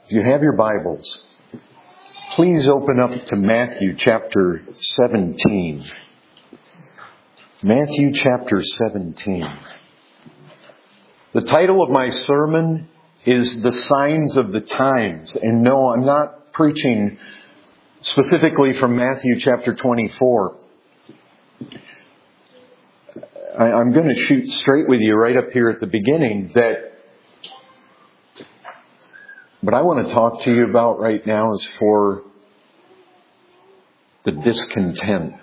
If you have your Bibles, please open up to Matthew chapter 17. Matthew chapter 17. The title of my sermon is The Signs of the Times. And no, I'm not preaching specifically from Matthew chapter 24. I'm going to shoot straight with you right up here at the beginning that what I want to talk to you about right now is for the discontent.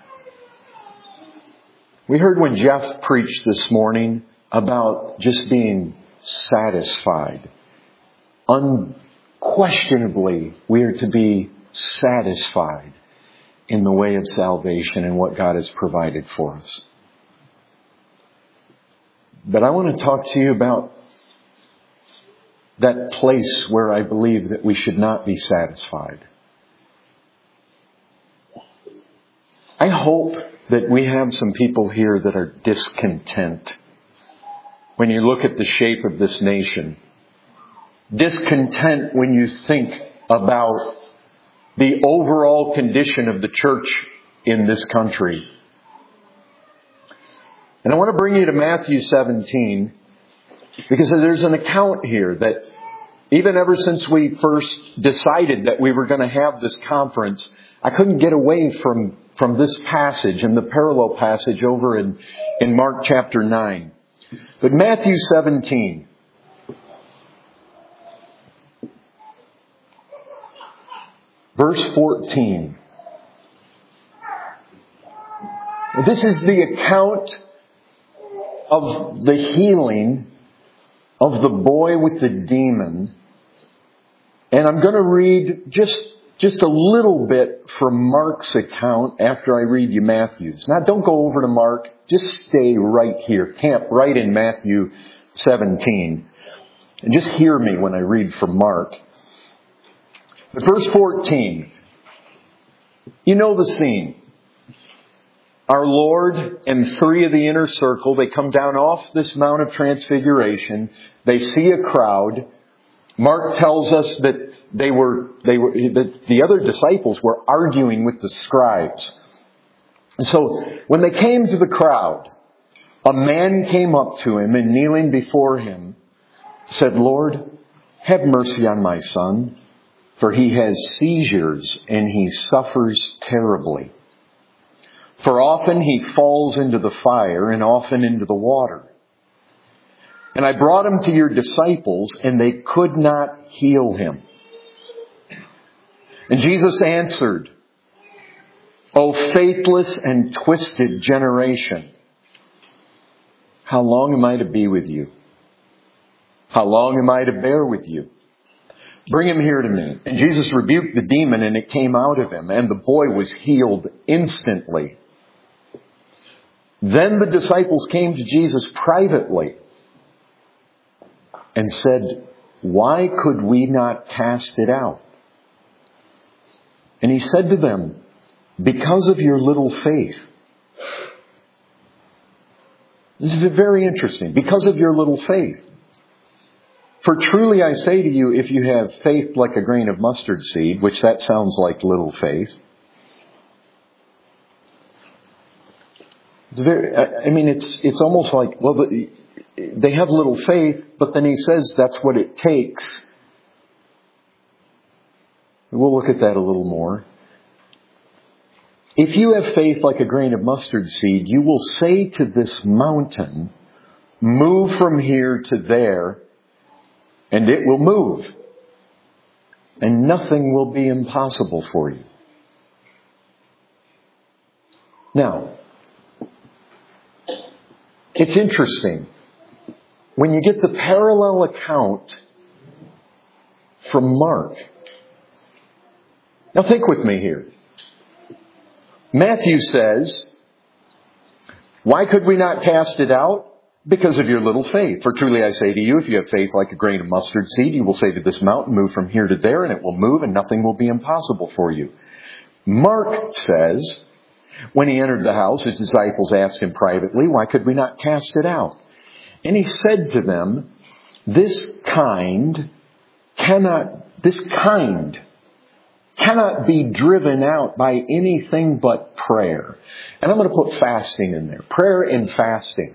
We heard when Jeff preached this morning about just being satisfied. Unquestionably, we are to be satisfied in the way of salvation and what God has provided for us. But I want to talk to you about that place where I believe that we should not be satisfied. I hope that we have some people here that are discontent. When you look at the shape of this nation, discontent when you think about the overall condition of the church in this country. And I want to bring you to Matthew 17, because there's an account here that even ever since we first decided that we were going to have this conference, I couldn't get away from this passage and the parallel passage over in Mark chapter 9. But Matthew 17. Verse 14. This is the account of the healing of the boy with the demon. And I'm going to read just a little bit from Mark's account after I read you Matthew's. Now don't go over to Mark. Just stay right here. Camp right in Matthew 17. And just hear me when I read from Mark. But verse 14. You know the scene. Our Lord and three of the inner circle, they come down off this Mount of Transfiguration. They see a crowd. Mark tells us that the other disciples were arguing with the scribes. And so when they came to the crowd, a man came up to him and kneeling before him said, "Lord, have mercy on my son, for he has seizures and he suffers terribly. For often he falls into the fire and often into the water. And I brought him to your disciples, and they could not heal him." And Jesus answered, "O faithless and twisted generation, how long am I to be with you? How long am I to bear with you? Bring him here to me." And Jesus rebuked the demon, and it came out of him, and the boy was healed instantly. Then the disciples came to Jesus privately and said, "Why could we not cast it out?" And he said to them, "Because of your little faith." This is very interesting. Because of your little faith. For truly I say to you, if you have faith like a grain of mustard seed, which that sounds like little faith. It's almost like, well, they have little faith, but then he says that's what it takes. We'll look at that a little more. If you have faith like a grain of mustard seed, you will say to this mountain, "Move from here to there," and it will move. And nothing will be impossible for you. Now, it's interesting. When you get the parallel account from Mark. Now think with me here. Matthew says, "Why could we not cast it out? Because of your little faith. For truly I say to you, if you have faith like a grain of mustard seed, you will say to this mountain, move from here to there, and it will move, and nothing will be impossible for you." Mark says, when he entered the house, his disciples asked him privately, "Why could we not cast it out?" And he said to them, "This kind cannot this kind cannot be driven out by anything but prayer. And I'm going to put fasting in there. Prayer and fasting.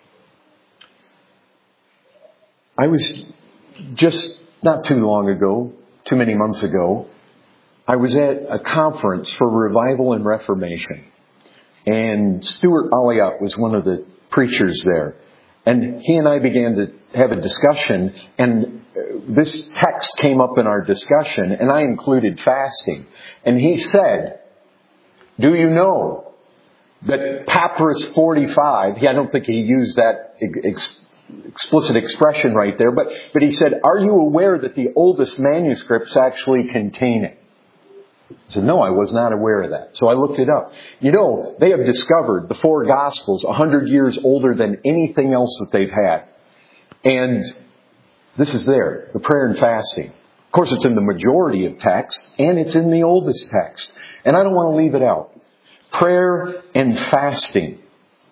I was just not too long ago, too many months ago, I was at a conference for Revival and Reformation. And Stuart Alliott was one of the preachers there. And he and I began to have a discussion, and this text came up in our discussion, and I included fasting. And he said, do you know that Papyrus 45, I don't think he used that explicit expression right there, but he said, are you aware that the oldest manuscripts actually contain it? I said, no, I was not aware of that. So I looked it up. You know, they have discovered the 4 Gospels 100 years older than anything else that they've had. And this is there, the prayer and fasting. Of course, it's in the majority of text, and it's in the oldest text. And I don't want to leave it out. Prayer and fasting.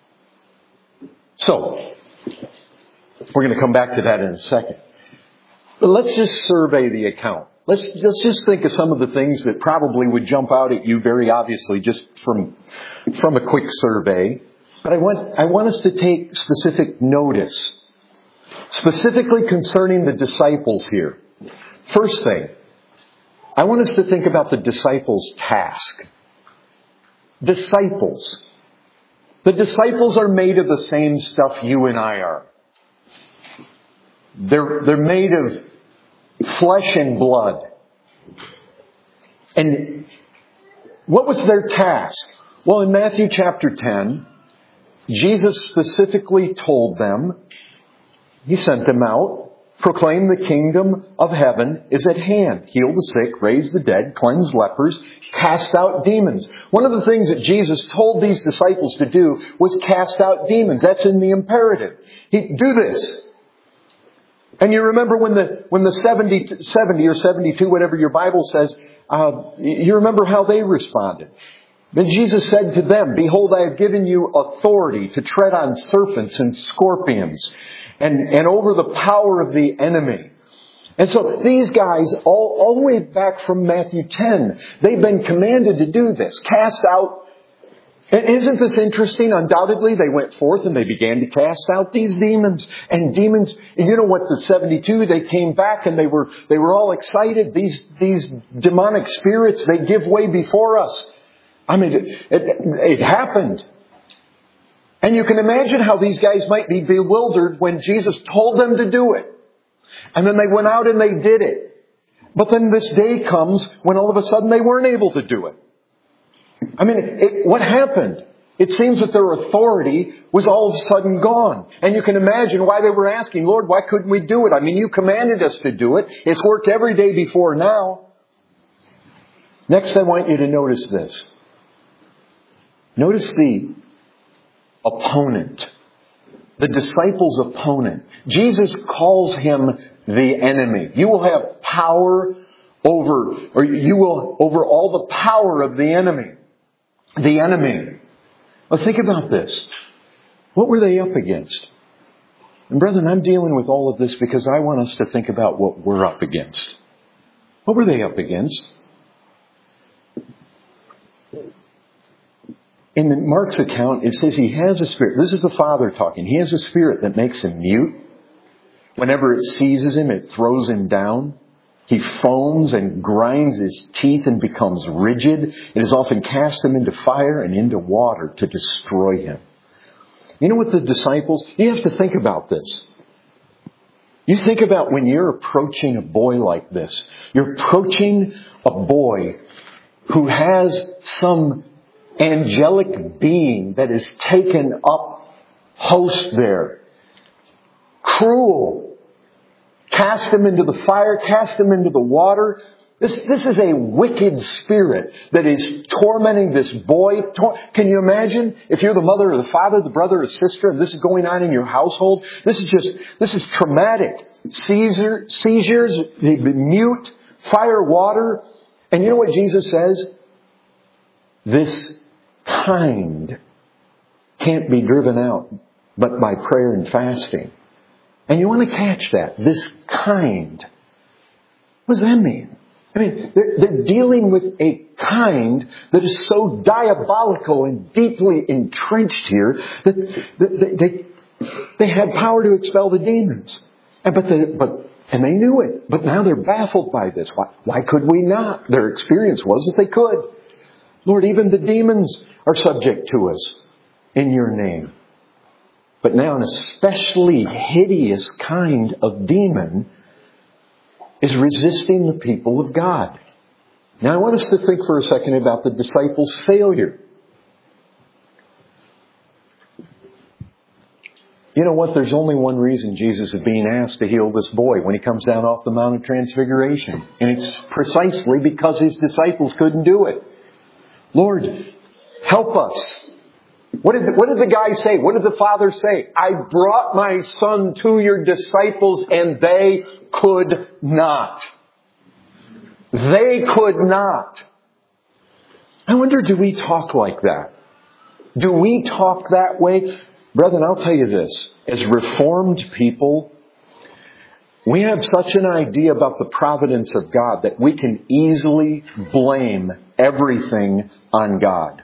So, we're going to come back to that in a second. But let's just survey the account. Let's just think of some of the things that probably would jump out at you very obviously just from a quick survey. But I want us to take specific notice, specifically concerning the disciples here. First thing, I want us to think about the disciples' task. Disciples. The disciples are made of the same stuff you and I are. They're made of flesh and blood. And what was their task? Well, in Matthew chapter 10, Jesus specifically told them, He sent them out, proclaim the kingdom of heaven is at hand. Heal the sick, raise the dead, cleanse lepers, cast out demons. One of the things that Jesus told these disciples to do was cast out demons. That's in the imperative. Do this. And you remember when the 70 or 72, whatever your Bible says, you remember how they responded. Then Jesus said to them, behold, I have given you authority to tread on serpents and scorpions and over the power of the enemy. And so these guys, all the way back from Matthew 10, they've been commanded to do this. Cast out. And isn't this interesting? Undoubtedly, they went forth and they began to cast out these demons. And demons, and you know what, the 72, they came back and they were all excited. These demonic spirits, they give way before us. I mean, it happened. And you can imagine how these guys might be bewildered when Jesus told them to do it. And then they went out and they did it. But then this day comes when all of a sudden they weren't able to do it. I mean, what happened? It seems that their authority was all of a sudden gone. And you can imagine why they were asking, Lord, why couldn't we do it? I mean, you commanded us to do it. It's worked every day before now. Next, I want you to notice this. Notice the opponent. The disciples' opponent. Jesus calls him the enemy. You will have power over all the power of the enemy. The enemy. Well, think about this. What were they up against? And brethren, I'm dealing with all of this because I want us to think about what we're up against. What were they up against? In Mark's account, it says he has a spirit. This is the Father talking. He has a spirit that makes him mute. Whenever it seizes him, it throws him down. He foams and grinds his teeth and becomes rigid. It has often cast him into fire and into water to destroy him. You know what the disciples, you have to think about this. You think about when you're approaching a boy like this. You're approaching a boy who has some angelic being that is taken up host there. Cruel. Cast him into the fire, cast him into the water. This is a wicked spirit that is tormenting this boy. Can you imagine if you're the mother or the father, the brother or sister, and this is going on in your household? This is traumatic. Seizures, they've been mute, fire, water. And you know what Jesus says? This kind can't be driven out but by prayer and fasting. And you want to catch that. This kind. What does that mean? I mean, they're dealing with a kind that is so diabolical and deeply entrenched here that they had power to expel the demons. And they knew it. But now they're baffled by this. Why could we not? Their experience was that they could. Lord, even the demons are subject to us in your name. But now an especially hideous kind of demon is resisting the people of God. Now I want us to think for a second about the disciples' failure. You know what? There's only one reason Jesus is being asked to heal this boy when he comes down off the Mount of Transfiguration. And it's precisely because his disciples couldn't do it. Lord, help us. What did the guy say? What did the father say? I brought my son to your disciples and they could not. They could not. I wonder, do we talk like that? Do we talk that way? Brethren, I'll tell you this. As Reformed people, we have such an idea about the providence of God that we can easily blame everything on God.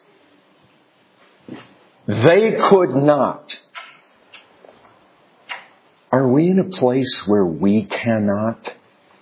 They could not. Are we in a place where we cannot?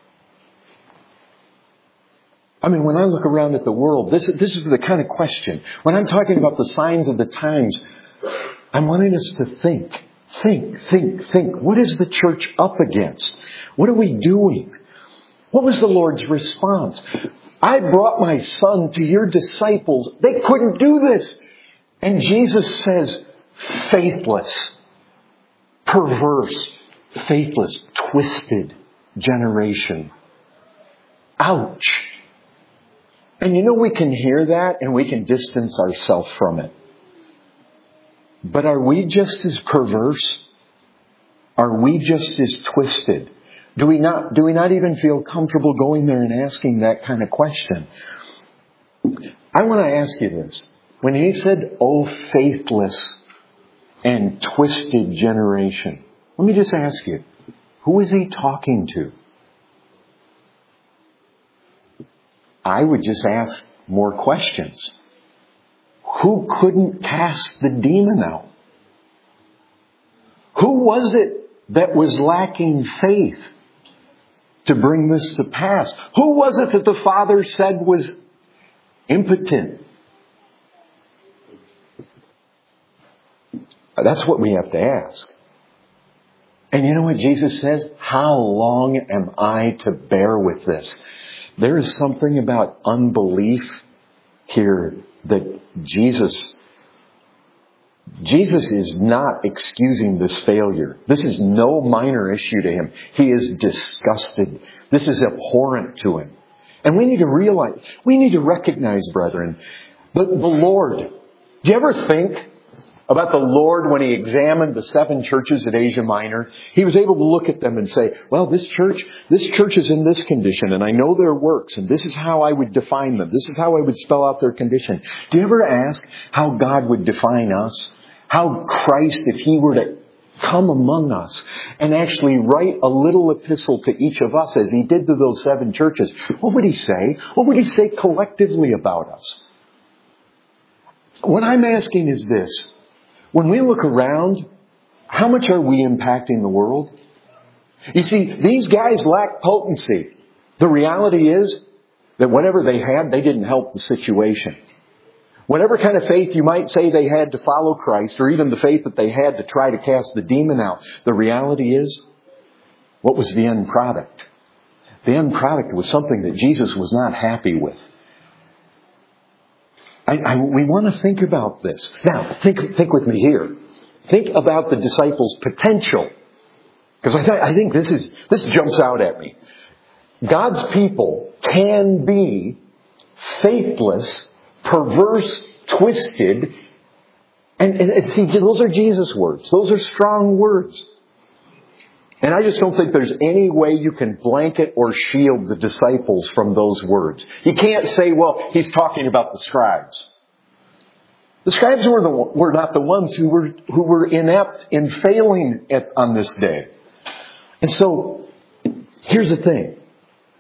I mean, when I look around at the world, this is the kind of question. When I'm talking about the signs of the times, I'm wanting us to think. What is the church up against? What are we doing? What was the Lord's response? I brought my son to your disciples. They couldn't do this. And Jesus says, faithless, perverse, faithless, twisted generation. Ouch. And you know, we can hear that and we can distance ourselves from it. But are we just as perverse? Are we just as twisted? Do we not even feel comfortable going there and asking that kind of question? I want to ask you this. When he said, "Oh, faithless and twisted generation," let me just ask you, who is he talking to? I would just ask more questions. Who couldn't cast the demon out? Who was it that was lacking faith to bring this to pass? Who was it that the Father said was impotent? That's what we have to ask. And you know what Jesus says? How long am I to bear with this? There is something about unbelief here that Jesus is not excusing this failure. This is no minor issue to him. He is disgusted. This is abhorrent to him. And we need to realize, we need to recognize, brethren, that the Lord, do you ever think about the Lord when he examined the 7 churches at Asia Minor? He was able to look at them and say, well, this church is in this condition, and I know their works, and this is how I would define them. This is how I would spell out their condition. Do you ever ask how God would define us? How Christ, if he were to come among us and actually write a little epistle to each of us as he did to those 7 churches, what would he say? What would he say collectively about us? What I'm asking is this. When we look around, how much are we impacting the world? You see, these guys lack potency. The reality is that whatever they had, they didn't help the situation. Whatever kind of faith you might say they had to follow Christ, or even the faith that they had to try to cast the demon out, the reality is, what was the end product? The end product was something that Jesus was not happy with. We want to think about this. Now, think with me here. Think about the disciples' potential. Because I think this jumps out at me. God's people can be faithless, perverse, twisted, and see, those are Jesus' words. Those are strong words. And I just don't think there's any way you can blanket or shield the disciples from those words. You can't say, well, he's talking about the scribes. The scribes were not the ones who were inept in failing on this day. And so, here's the thing.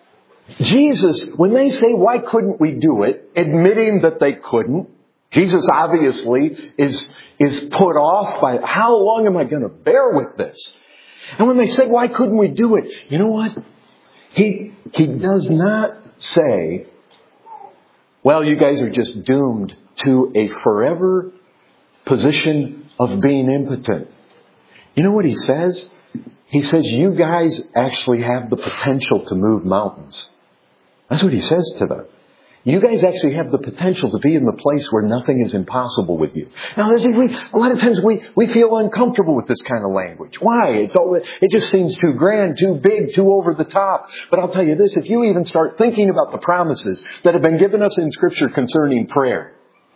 Jesus, when they say, why couldn't we do it? Admitting that they couldn't. Jesus obviously is put off by, how long am I going to bear with this? And when they say, why couldn't we do it? You know what? He does not say, well, you guys are just doomed to a forever position of being impotent. You know what he says? He says, you guys actually have the potential to move mountains. That's what he says to them. You guys actually have the potential to be in the place where nothing is impossible with you. Now, a lot of times we feel uncomfortable with this kind of language. Why? It just seems too grand, too big, too over the top. But I'll tell you this, if you even start thinking about the promises that have been given us in Scripture concerning prayer,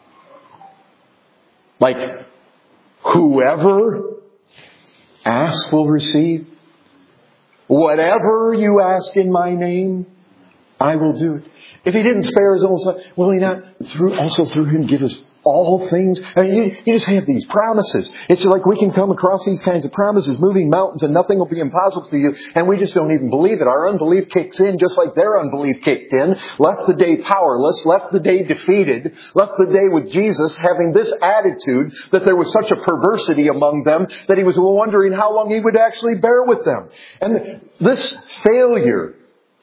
like, whoever asks will receive. Whatever you ask in my name, I will do it. If He didn't spare His own Son, will He not also through Him give us all things? I mean, you just have these promises. It's like we can come across these kinds of promises, moving mountains, and nothing will be impossible for you, and we just don't even believe it. Our unbelief kicks in just like their unbelief kicked in, left the day powerless, left the day defeated, left the day with Jesus having this attitude that there was such a perversity among them that He was wondering how long He would actually bear with them. And this failure,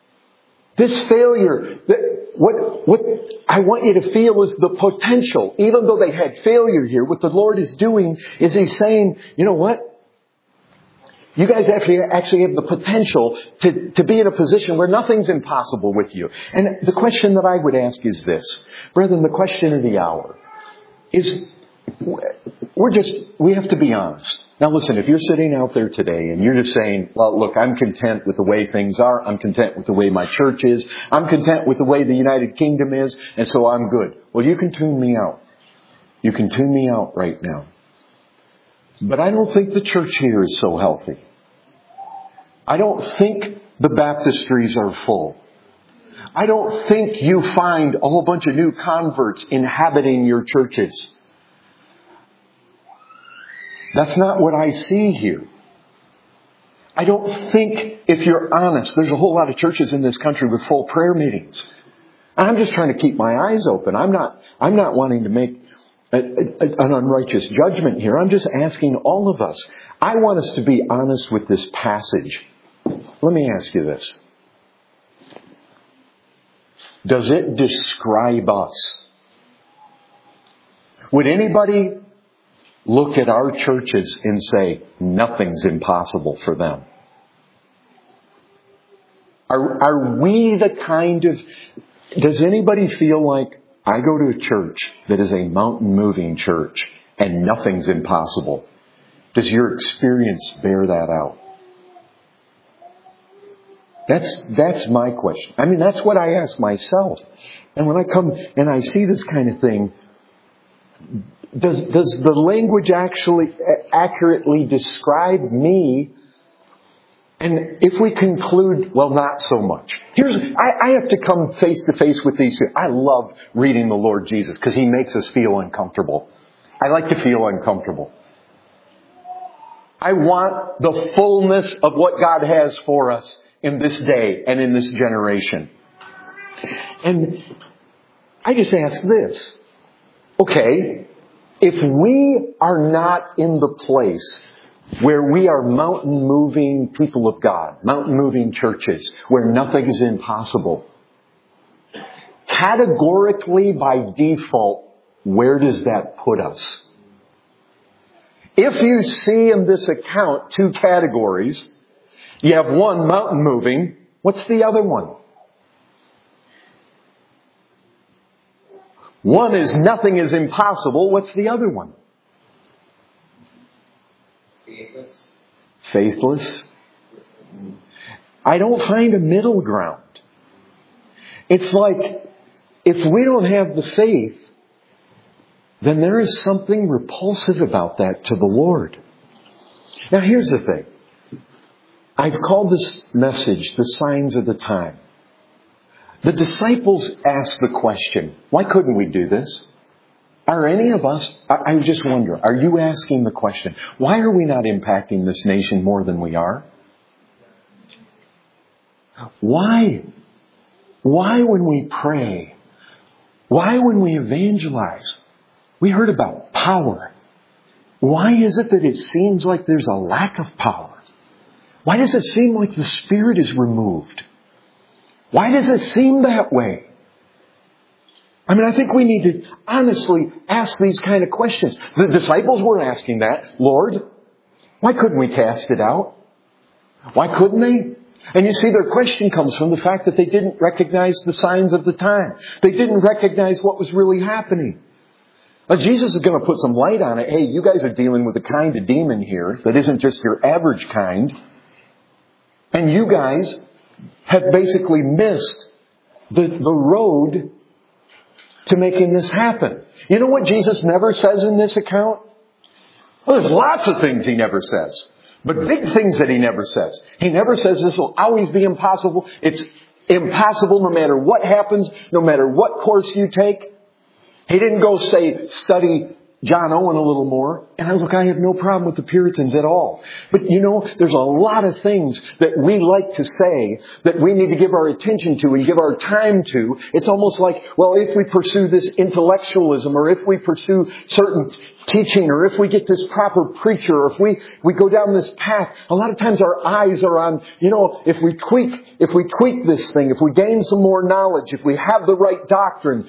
what I want you to feel is the potential. Even though they had failure here, what the Lord is doing is He's saying, you know what? You guys actually have the potential to be in a position where nothing's impossible with you. And the question that I would ask is this. Brethren, the question of the hour is, we have to be honest. Now listen, if you're sitting out there today and you're just saying, well, look, I'm content with the way things are. I'm content with the way my church is. I'm content with the way the United Kingdom is. And so I'm good. Well, you can tune me out. You can tune me out right now. But I don't think the church here is so healthy. I don't think the baptistries are full. I don't think you find a whole bunch of new converts inhabiting your churches. That's not what I see here. I don't think, if you're honest, there's a whole lot of churches in this country with full prayer meetings. I'm just trying to keep my eyes open. I'm not wanting to make an unrighteous judgment here. I'm just asking all of us. I want us to be honest with this passage. Let me ask you this. Does it describe us? Would anybody look at our churches and say, nothing's impossible for them? Are we the kind of... Does anybody feel like, I go to a church that is a mountain-moving church and nothing's impossible? Does your experience bear that out? That's my question. I mean, that's what I ask myself. And when I come and I see this kind of thing, does the language actually accurately describe me? And if we conclude, well, not so much. I have to come face to face with these. I love reading the Lord Jesus because He makes us feel uncomfortable. I like to feel uncomfortable. I want the fullness of what God has for us in this day and in this generation. And I just ask this. Okay, if we are not in the place where we are mountain-moving people of God, mountain-moving churches, where nothing is impossible, categorically by default, where does that put us? If you see in this account two categories, you have one, mountain-moving. What's the other one? One is nothing is impossible. What's the other one? Faithless. I don't find a middle ground. It's like, if we don't have the faith, then there is something repulsive about that to the Lord. Now here's the thing. I've called this message, The Signs of the Time. The disciples asked the question, why couldn't we do this? Are any of us, I just wonder, are you asking the question, why are we not impacting this nation more than we are? Why? Why when we pray, why when we evangelize, we heard about power. Why is it that it seems like there's a lack of power? Why does it seem like the Spirit is removed? Why does it seem that way? I mean, I think we need to honestly ask these kind of questions. The disciples were asking that. Lord, why couldn't we cast it out? Why couldn't they? And you see, their question comes from the fact that they didn't recognize the signs of the time. They didn't recognize what was really happening. Now, Jesus is going to put some light on it. Hey, you guys are dealing with a kind of demon here that isn't just your average kind. And you guys have basically missed the road to making this happen. You know what Jesus never says in this account? Well, there's lots of things He never says. But big things that He never says. He never says this will always be impossible. It's impossible no matter what happens, no matter what course you take. He didn't go say, study John Owen a little more. And I have no problem with the Puritans at all. But you know, there's a lot of things that we like to say that we need to give our attention to and give our time to. It's almost like, well, if we pursue this intellectualism, or if we pursue certain teaching, or if we get this proper preacher, or if we go down this path, a lot of times our eyes are on, you know, if we tweak this thing, if we gain some more knowledge, if we have the right doctrine,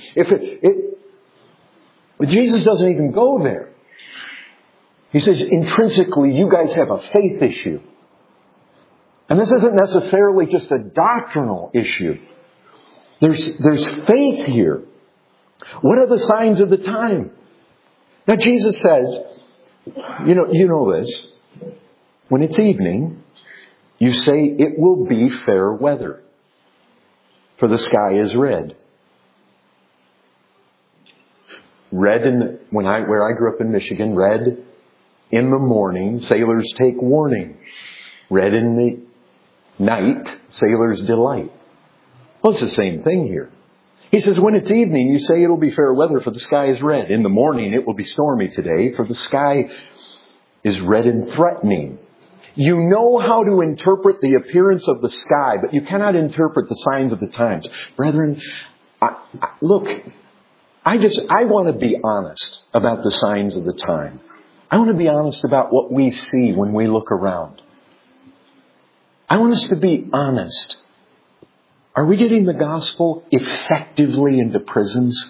but Jesus doesn't even go there. He says, intrinsically, you guys have a faith issue. And this isn't necessarily just a doctrinal issue. There's faith here. What are the signs of the time? Now, Jesus says, you know this. When it's evening, you say it will be fair weather, for the sky is red. Red where I grew up in Michigan, red in the morning, sailors take warning. Red in the night, sailors delight. Well, it's the same thing here. He says, when it's evening, you say it'll be fair weather, for the sky is red. In the morning, it will be stormy today, for the sky is red and threatening. You know how to interpret the appearance of the sky, but you cannot interpret the signs of the times. Brethren, look, I want to be honest about the signs of the time. I want to be honest about what we see when we look around. I want us to be honest. Are we getting the gospel effectively into prisons?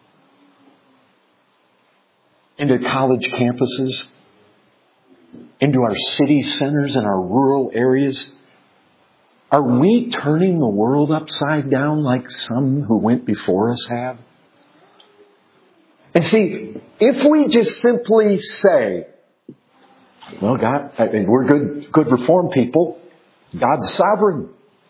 Into college campuses? Into our city centers and our rural areas? Are we turning the world upside down like some who went before us have? And see, if we just simply say, well, God, we're good Reformed people. God's sovereign.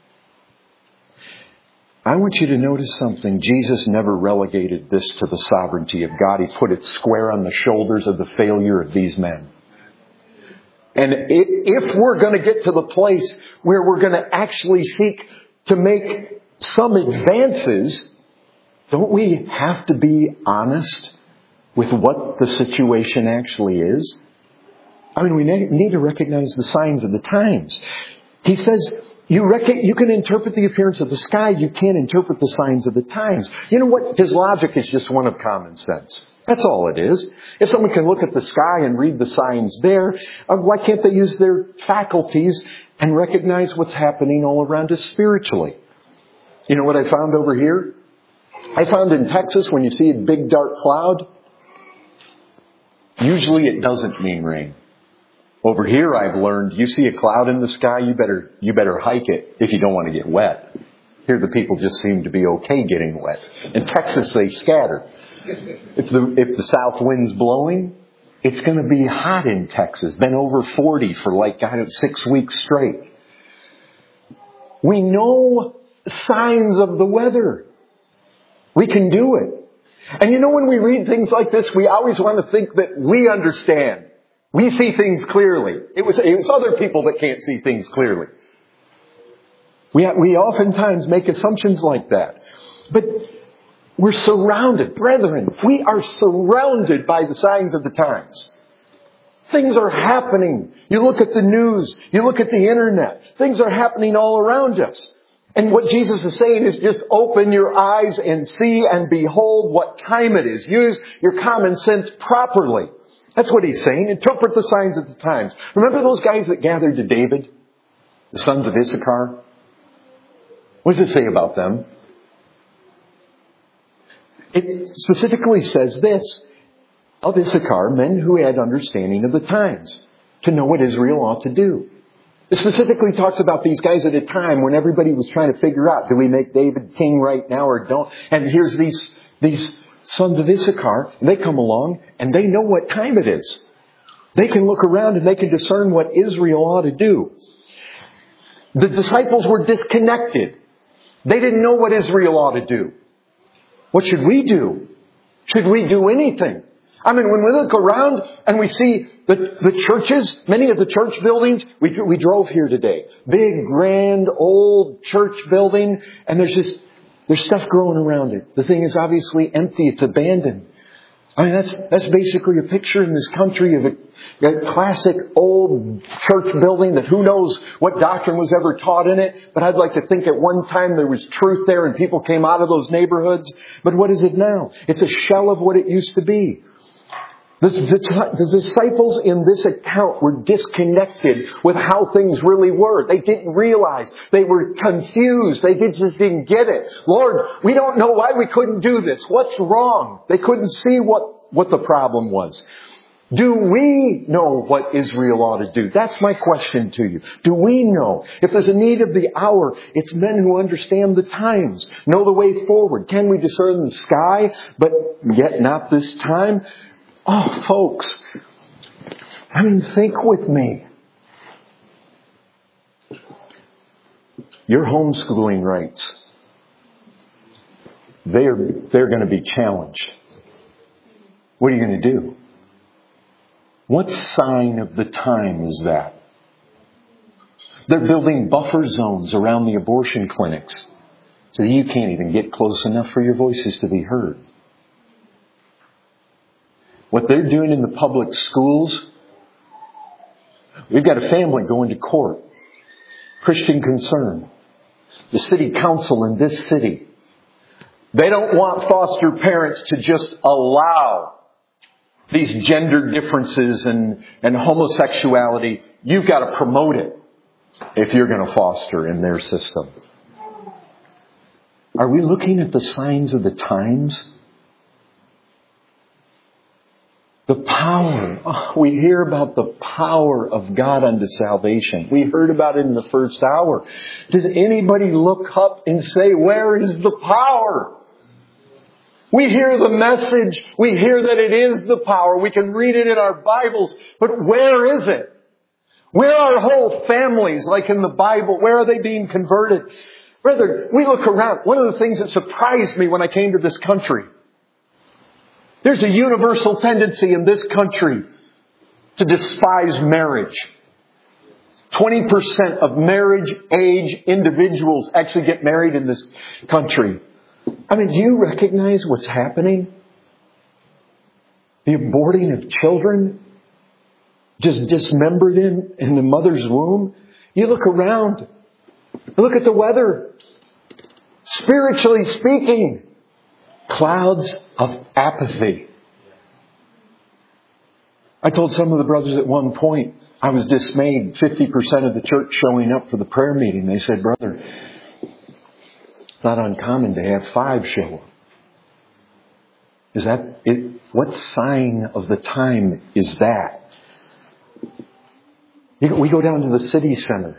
I want you to notice something. Jesus never relegated this to the sovereignty of God. He put it square on the shoulders of the failure of these men. And if we're going to get to the place where we're going to actually seek to make some advances, don't we have to be honest with what the situation actually is? I mean, we need to recognize the signs of the times. He says, you can interpret the appearance of the sky. You can't interpret the signs of the times. You know what? His logic is just one of common sense. That's all it is. If someone can look at the sky and read the signs there, why can't they use their faculties and recognize what's happening all around us spiritually? You know what I found over here? I found in Texas, when you see a big dark cloud, usually it doesn't mean rain. Over here, I've learned, you see a cloud in the sky, you better hike it if you don't want to get wet. Here, the people just seem to be okay getting wet. In Texas, they scatter. If the south wind's blowing, it's going to be hot in Texas. Been over 40 for 6 weeks straight. We know signs of the weather. We can do it. And you know, when we read things like this, we always want to think that we understand. We see things clearly. It was other people that can't see things clearly. We oftentimes make assumptions like that. But we're surrounded, brethren, we are surrounded by the signs of the times. Things are happening. You look at the news. You look at the internet. Things are happening all around us. And what Jesus is saying is just open your eyes and see and behold what time it is. Use your common sense properly. That's what he's saying. Interpret the signs of the times. Remember those guys that gathered to David? The sons of Issachar? What does it say about them? It specifically says this. Of Issachar, men who had understanding of the times, to know what Israel ought to do. It specifically talks about these guys at a time when everybody was trying to figure out, do we make David king right now or don't? And here's these sons of Issachar, and they come along and they know what time it is. They can look around and they can discern what Israel ought to do. The disciples were disconnected. They didn't know what Israel ought to do. What should we do? Should we do anything? I mean, when we look around and we see the churches, many of the church buildings, we drove here today. Big, grand, old church building, and there's stuff growing around it. The thing is obviously empty. It's abandoned. I mean, that's basically a picture in this country of a classic old church building that who knows what doctrine was ever taught in it. But I'd like to think at one time there was truth there and people came out of those neighborhoods. But what is it now? It's a shell of what it used to be. The disciples in this account were disconnected with how things really were. They didn't realize. They were confused. They just didn't get it. Lord, we don't know why we couldn't do this. What's wrong? They couldn't see what the problem was. Do we know what Israel ought to do? That's my question to you. Do we know? If there's a need of the hour, it's men who understand the times, know the way forward. Can we discern the sky, but yet not this time? Oh, folks, I mean, think with me. Your homeschooling rights, they're going to be challenged. What are you going to do? What sign of the time is that? They're building buffer zones around the abortion clinics so that you can't even get close enough for your voices to be heard. What they're doing in the public schools, we've got a family going to court. Christian Concern. The city council in this city. They don't want foster parents to just allow these gender differences and homosexuality. You've got to promote it if you're going to foster in their system. Are we looking at the signs of the times? The power. Oh, we hear about the power of God unto salvation. We heard about it in the first hour. Does anybody look up and say, where is the power? We hear the message. We hear that it is the power. We can read it in our Bibles. But where is it? Where are whole families like in the Bible? Where are they being converted? Brother, we look around. One of the things that surprised me when I came to this country, there's a universal tendency in this country to despise marriage. 20% of marriage-age individuals actually get married in this country. I mean, do you recognize what's happening? The aborting of children, just dismembered in the mother's womb. You look around. Look at the weather. Spiritually speaking, clouds of apathy. I told some of the brothers at one point, I was dismayed, 50% of the church showing up for the prayer meeting. They said, brother, it's not uncommon to have 5 show up. Is that it? What sign of the time is that? We go down to the city center.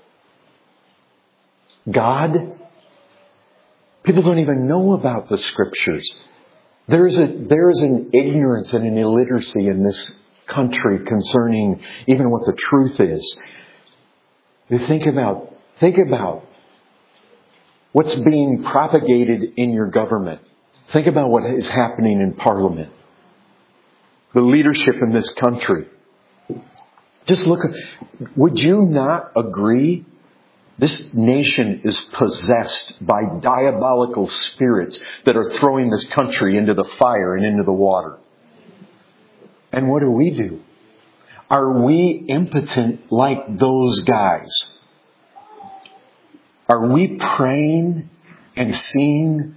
God, people don't even know about the Scriptures. There is an ignorance and an illiteracy in this country concerning even what the truth is. You think about what's being propagated in your government. Think about what is happening in Parliament. The leadership in this country. Just look at, would you not agree? This nation is possessed by diabolical spirits that are throwing this country into the fire and into the water. And what do? Are we impotent like those guys? Are we praying and seeing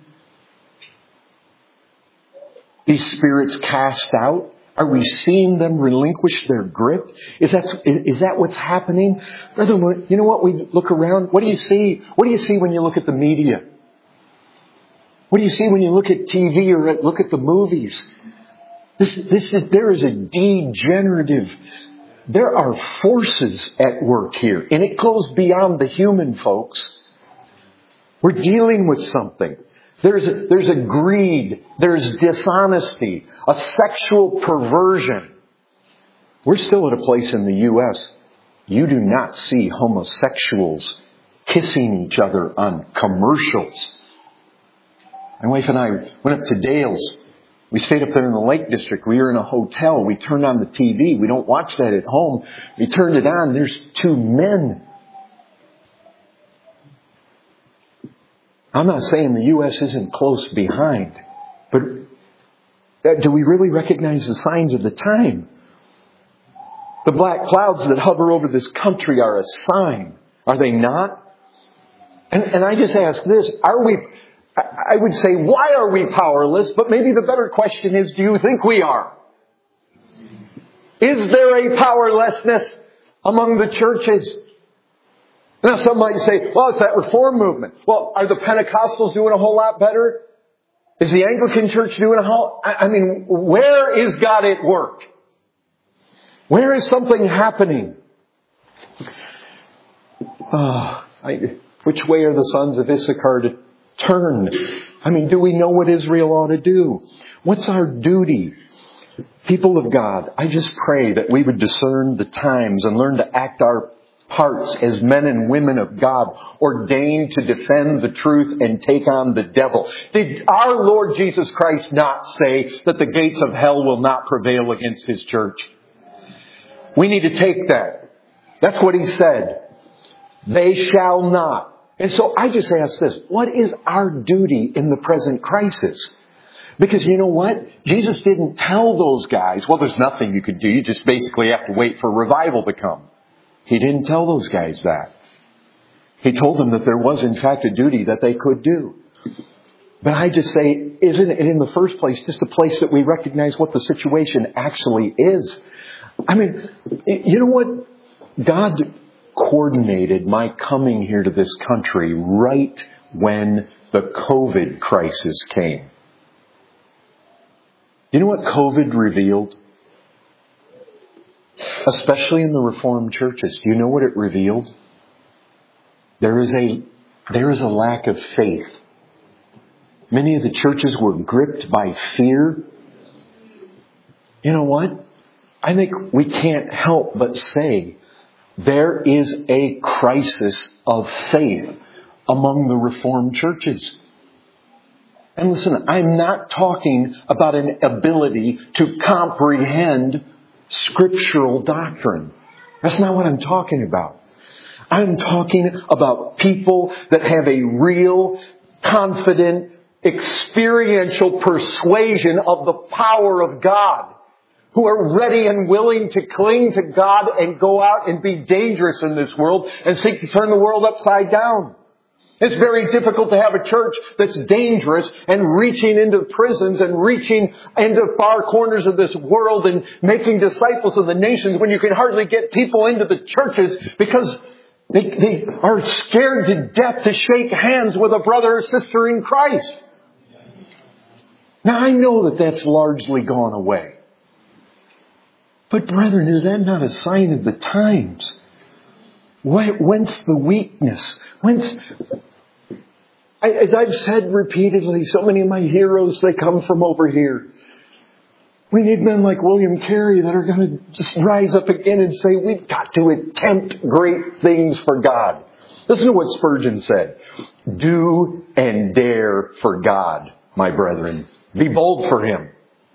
these spirits cast out? Are we seeing them relinquish their grip? Is that what's happening? Brother, you know what? We look around. What do you see? What do you see when you look at the media? What do you see when you look at TV or look at the movies? There is a degenerative. There are forces at work here, and it goes beyond the human, folks. We're dealing with something. There's a greed. There's dishonesty. A sexual perversion. We're still at a place in the U.S. You do not see homosexuals kissing each other on commercials. My wife and I went up to Dale's. We stayed up there in the Lake District. We were in a hotel. We turned on the TV. We don't watch that at home. We turned it on. There's two men. I'm not saying the U.S. isn't close behind, but do we really recognize the signs of the time? The black clouds that hover over this country are a sign, are they not? And I just ask this, I would say, why are we powerless? But maybe the better question is, do you think we are? Is there a powerlessness among the churches? Now some might say, well, it's that reform movement. Well, are the Pentecostals doing a whole lot better? Is the Anglican Church doing where is God at work? Where is something happening? Which way are the sons of Issachar to turn? Do we know what Israel ought to do? What's our duty? People of God, I just pray that we would discern the times and learn to act our parts as men and women of God, ordained to defend the truth and take on the devil. Did our Lord Jesus Christ not say that the gates of hell will not prevail against His church? We need to take that. That's what He said. They shall not. And so I just ask this, what is our duty in the present crisis? Because you know what? Jesus didn't tell those guys, well, there's nothing you could do. You just basically have to wait for revival to come. He didn't tell those guys that. He told them that there was, in fact, a duty that they could do. But I just say, isn't it in the first place just a place that we recognize what the situation actually is? You know what? God coordinated my coming here to this country right when the COVID crisis came. You know what COVID revealed? Especially in the Reformed churches. Do you know what it revealed? There is a lack of faith. Many of the churches were gripped by fear. You know what? I think we can't help but say there is a crisis of faith among the Reformed churches. And listen, I'm not talking about an ability to comprehend scriptural doctrine. That's not what I'm talking about. I'm talking about people that have a real, confident, experiential persuasion of the power of God, who are ready and willing to cling to God and go out and be dangerous in this world and seek to turn the world upside down. It's very difficult to have a church that's dangerous and reaching into prisons and reaching into far corners of this world and making disciples of the nations when you can hardly get people into the churches because they are scared to death to shake hands with a brother or sister in Christ. Now I know that that's largely gone away. But brethren, is that not a sign of the times? Whence the weakness? As I've said repeatedly, so many of my heroes, they come from over here. We need men like William Carey that are going to just rise up again and say, we've got to attempt great things for God. Listen to what Spurgeon said. Do and dare for God, my brethren. Be bold for Him.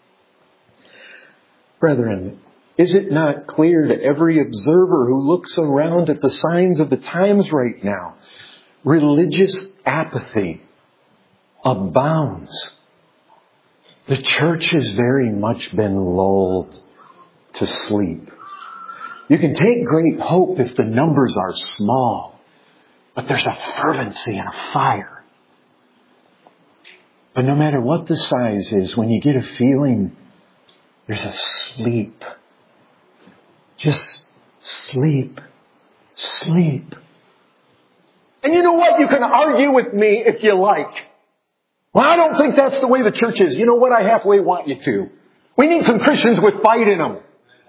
Brethren, is it not clear to every observer who looks around at the signs of the times right now? Religious apathy abounds. The church has very much been lulled to sleep. You can take great hope if the numbers are small. But there's a fervency and a fire. But no matter what the size is, when you get a feeling, there's a sleep. Just sleep. Sleep. And you know what? You can argue with me if you like. Well, I don't think that's the way the church is. You know what? I halfway want you to. We need some Christians with fight in them.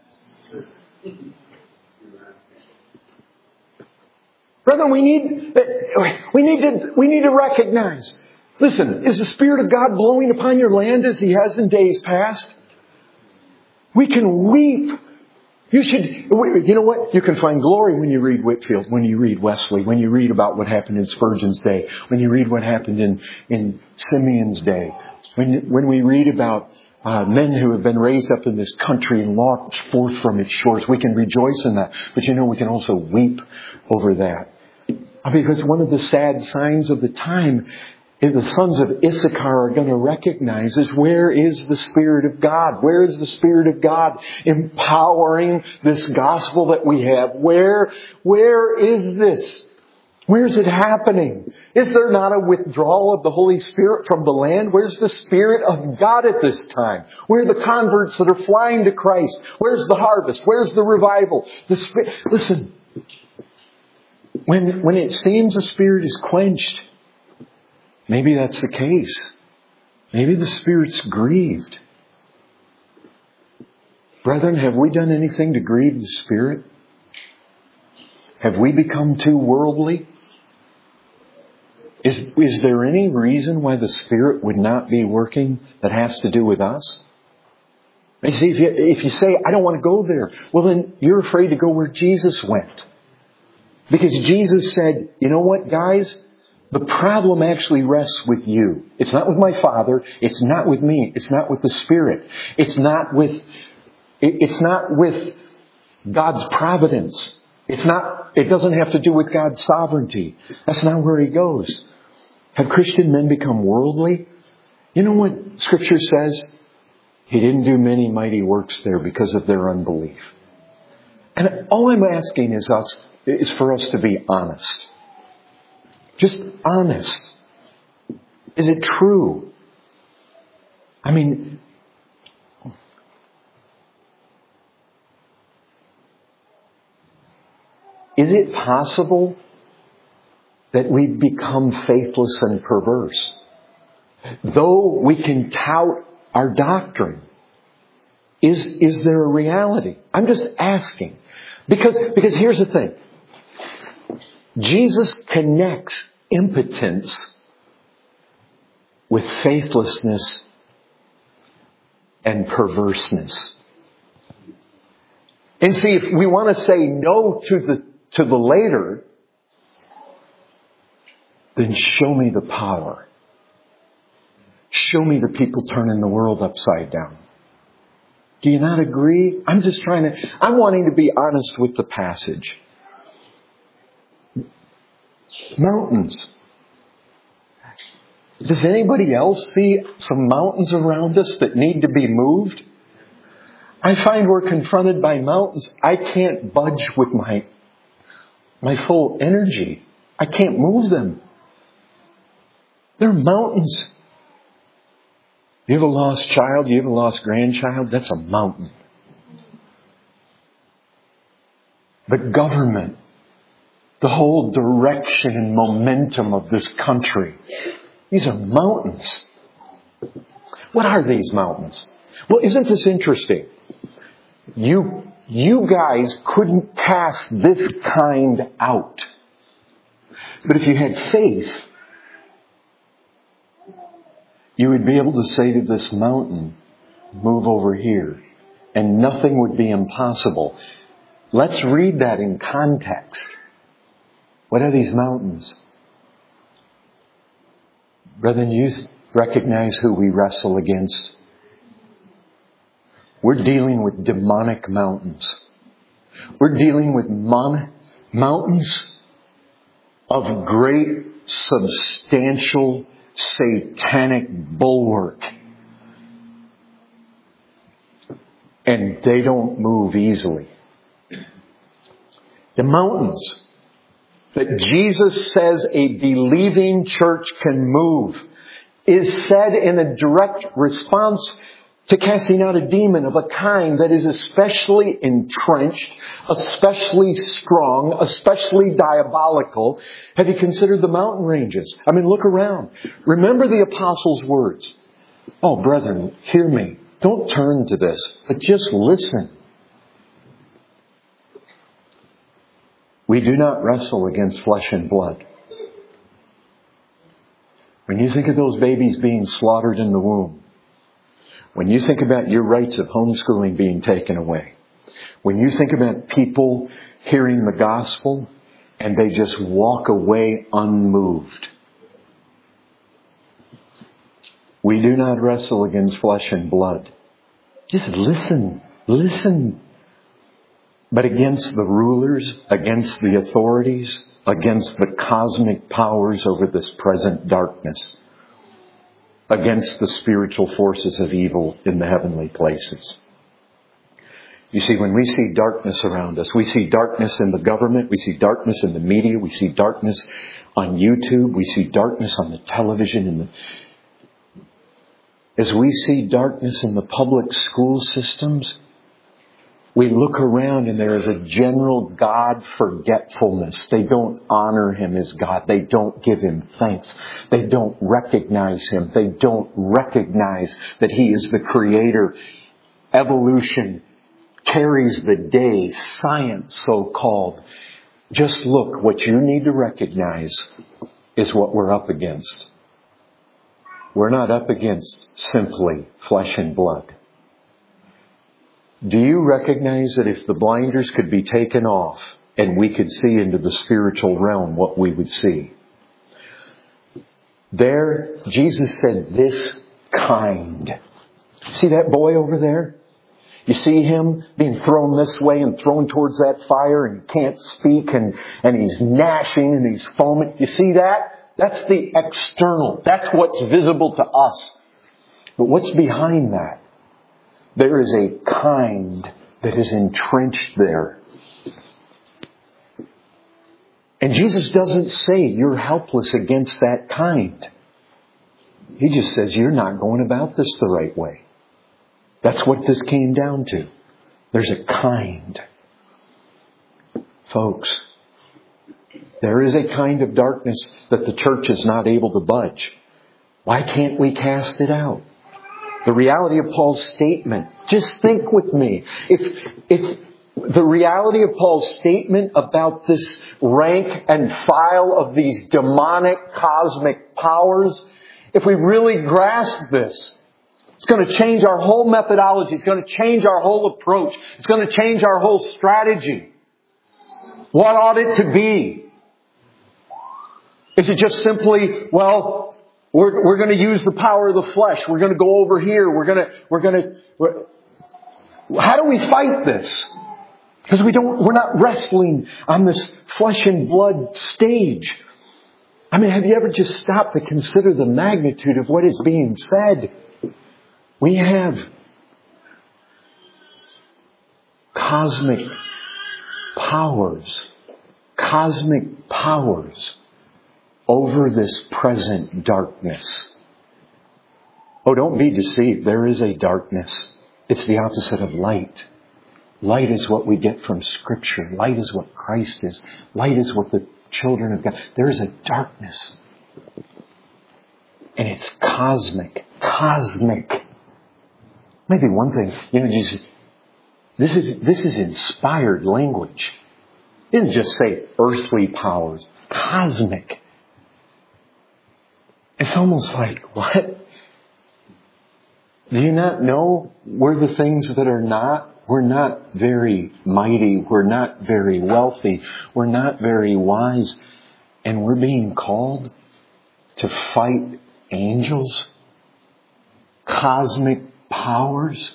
Brethren, we need to recognize. Listen, is the Spirit of God blowing upon your land as He has in days past? We can weep. You know what? You can find glory when you read Whitefield, when you read Wesley, when you read about what happened in Spurgeon's day, when you read what happened in Simeon's day, when we read about men who have been raised up in this country and launched forth from its shores. We can rejoice in that. But you know, we can also weep over that. Because one of the sad signs of the time is the sons of Issachar are going to recognize is, where is the Spirit of God? Where is the Spirit of God empowering this gospel that we have? Where is this? Where is it happening? Is there not a withdrawal of the Holy Spirit from the land? Where's the Spirit of God at this time? Where are the converts that are flying to Christ? Where's the harvest? Where's the revival? Listen, when it seems the Spirit is quenched, maybe that's the case. Maybe the Spirit's grieved. Brethren, have we done anything to grieve the Spirit? Have we become too worldly? Is there any reason why the Spirit would not be working that has to do with us? You see, if you say, I don't want to go there, well then you're afraid to go where Jesus went. Because Jesus said, you know what, guys? The problem actually rests with you. It's not with my Father. It's not with me. It's not with the Spirit. It's not with God's providence. It doesn't have to do with God's sovereignty. That's not where He goes. Have Christian men become worldly? You know what Scripture says? He didn't do many mighty works there because of their unbelief. And all I'm asking is for us to be honest. Just honest. Is it true? I mean, is it possible that we become faithless and perverse? Though we can tout our doctrine, is there a reality? I'm just asking. Because here's the thing. Jesus connects impotence with faithlessness and perverseness. And see, if we want to say no to the later, then show me the power. Show me the people turning the world upside down. Do you not agree? I'm wanting to be honest with the passage. Mountains. Does anybody else see some mountains around us that need to be moved? I find we're confronted by mountains. I can't budge with my full energy. I can't move them. They're mountains. You have a lost child, you have a lost grandchild, that's a mountain. But government, the whole direction and momentum of this country, these are mountains. What are these mountains? Well, isn't this interesting? You guys couldn't cast this kind out. But if you had faith, you would be able to say to this mountain, move over here, and nothing would be impossible. Let's read that in context. What are these mountains? Brethren, you recognize who we wrestle against. We're dealing with demonic mountains. We're dealing with mountains of great, substantial, satanic bulwark. And they don't move easily. The mountains that Jesus says a believing church can move is said in a direct response to casting out a demon of a kind that is especially entrenched, especially strong, especially diabolical. Have you considered the mountain ranges? I mean, look around. Remember the apostles' words. Oh, brethren, hear me. Don't turn to this, but just listen. We do not wrestle against flesh and blood. When you think of those babies being slaughtered in the womb, when you think about your rights of homeschooling being taken away, when you think about people hearing the gospel and they just walk away unmoved, we do not wrestle against flesh and blood. Just listen. But against the rulers, against the authorities, against the cosmic powers over this present darkness, against the spiritual forces of evil in the heavenly places. You see, when we see darkness around us, we see darkness in the government, we see darkness in the media, we see darkness on YouTube, we see darkness on the television, as we see darkness in the public school systems, we look around and there is a general God forgetfulness. They don't honor Him as God. They don't give Him thanks. They don't recognize Him. They don't recognize that He is the Creator. Evolution carries the day. Science, so-called. Just look, what you need to recognize is what we're up against. We're not up against simply flesh and blood. Do you recognize that if the blinders could be taken off and we could see into the spiritual realm, what we would see? There, Jesus said, this kind. See that boy over there? You see him being thrown this way and thrown towards that fire and he can't speak and he's gnashing and he's foaming. You see that? That's the external. That's what's visible to us. But what's behind that? There is a kind that is entrenched there. And Jesus doesn't say you're helpless against that kind. He just says you're not going about this the right way. That's what this came down to. There's a kind. Folks, there is a kind of darkness that the church is not able to budge. Why can't we cast it out? The reality of Paul's statement. Just think with me. If the reality of Paul's statement about this rank and file of these demonic cosmic powers, if we really grasp this, it's going to change our whole methodology. It's going to change our whole approach. It's going to change our whole strategy. What ought it to be? Is it just simply, well, we're going to use the power of the flesh. We're going to go over here. How do we fight this? Because we're not wrestling on this flesh and blood stage. I mean, have you ever just stopped to consider the magnitude of what is being said? We have cosmic powers over this present darkness. Oh, don't be deceived. There is a darkness. It's the opposite of light. Light is what we get from Scripture. Light is what Christ is. Light is what the children of God. There is a darkness. And it's cosmic. Cosmic. Maybe one thing, this is inspired language. It didn't just say earthly powers. Cosmic. It's almost like, what? Do you not know we're the things that are not? We're not very mighty. We're not very wealthy. We're not very wise. And we're being called to fight angels? Cosmic powers?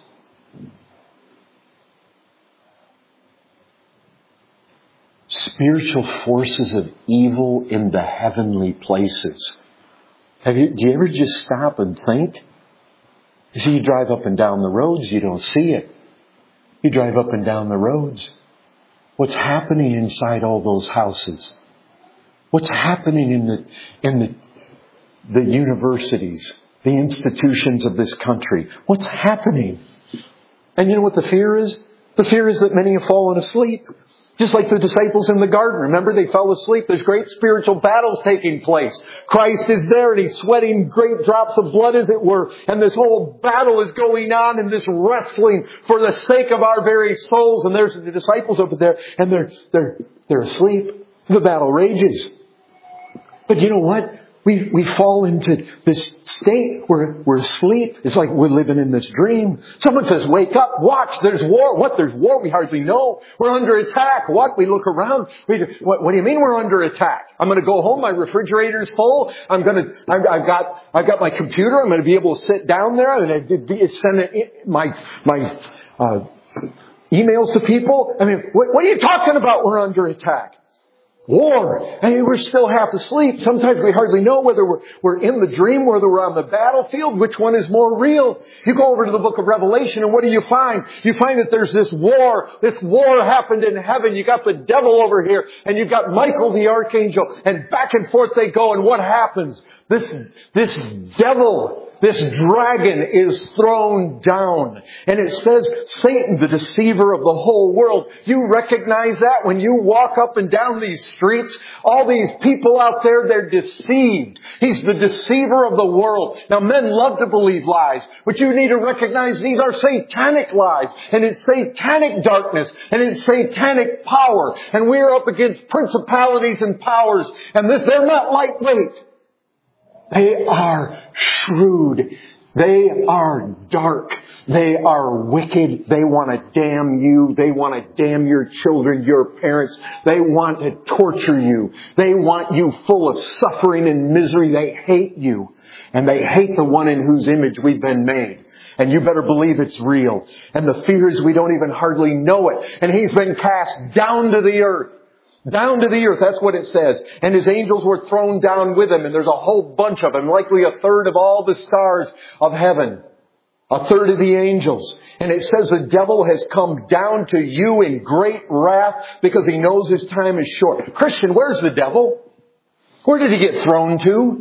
Spiritual forces of evil in the heavenly places. Do you ever just stop and think? You see, you drive up and down the roads, you don't see it. You drive up and down the roads. What's happening inside all those houses? What's happening in the universities, the institutions of this country? What's happening? And you know what the fear is? The fear is that many have fallen asleep. Just like the disciples in the garden. Remember, they fell asleep. There's great spiritual battles taking place. Christ is there and He's sweating great drops of blood, as it were. And this whole battle is going on, and this wrestling for the sake of our very souls. And there's the disciples over there, and they're asleep. The battle rages. But you know what? We fall into this state where we're asleep. It's like we're living in this dream. Someone says, wake up, watch, there's war. What? There's war? We hardly know. We're under attack. What? We look around. What do you mean we're under attack? I'm going to go home. My refrigerator's full. I've got my computer. I'm going to be able to sit down there and send my emails to people. I mean, what are you talking about? We're under attack. War. I mean, we're still half asleep. Sometimes we hardly know whether we're in the dream, whether we're on the battlefield, which one is more real. You go over to the book of Revelation, and what do you find? You find that there's this war. This war happened in heaven. You got the devil over here, and you've got Michael the archangel, and back and forth they go, and what happens? This devil, this dragon is thrown down. And it says, Satan, the deceiver of the whole world. You recognize that when you walk up and down these streets? All these people out there, they're deceived. He's the deceiver of the world. Now, men love to believe lies, but you need to recognize these are satanic lies. And it's satanic darkness. And it's satanic power. And we're up against principalities and powers. And they're not lightweight. They are shrewd. They are dark. They are wicked. They want to damn you. They want to damn your children, your parents. They want to torture you. They want you full of suffering and misery. They hate you. And they hate the one in whose image we've been made. And you better believe it's real. And the fear is we don't even hardly know it. And he's been cast down to the earth. Down to the earth, that's what it says. And his angels were thrown down with him. And there's a whole bunch of them, likely a third of all the stars of heaven. A third of the angels. And it says the devil has come down to you in great wrath because he knows his time is short. Christian, where's the devil? Where did he get thrown to?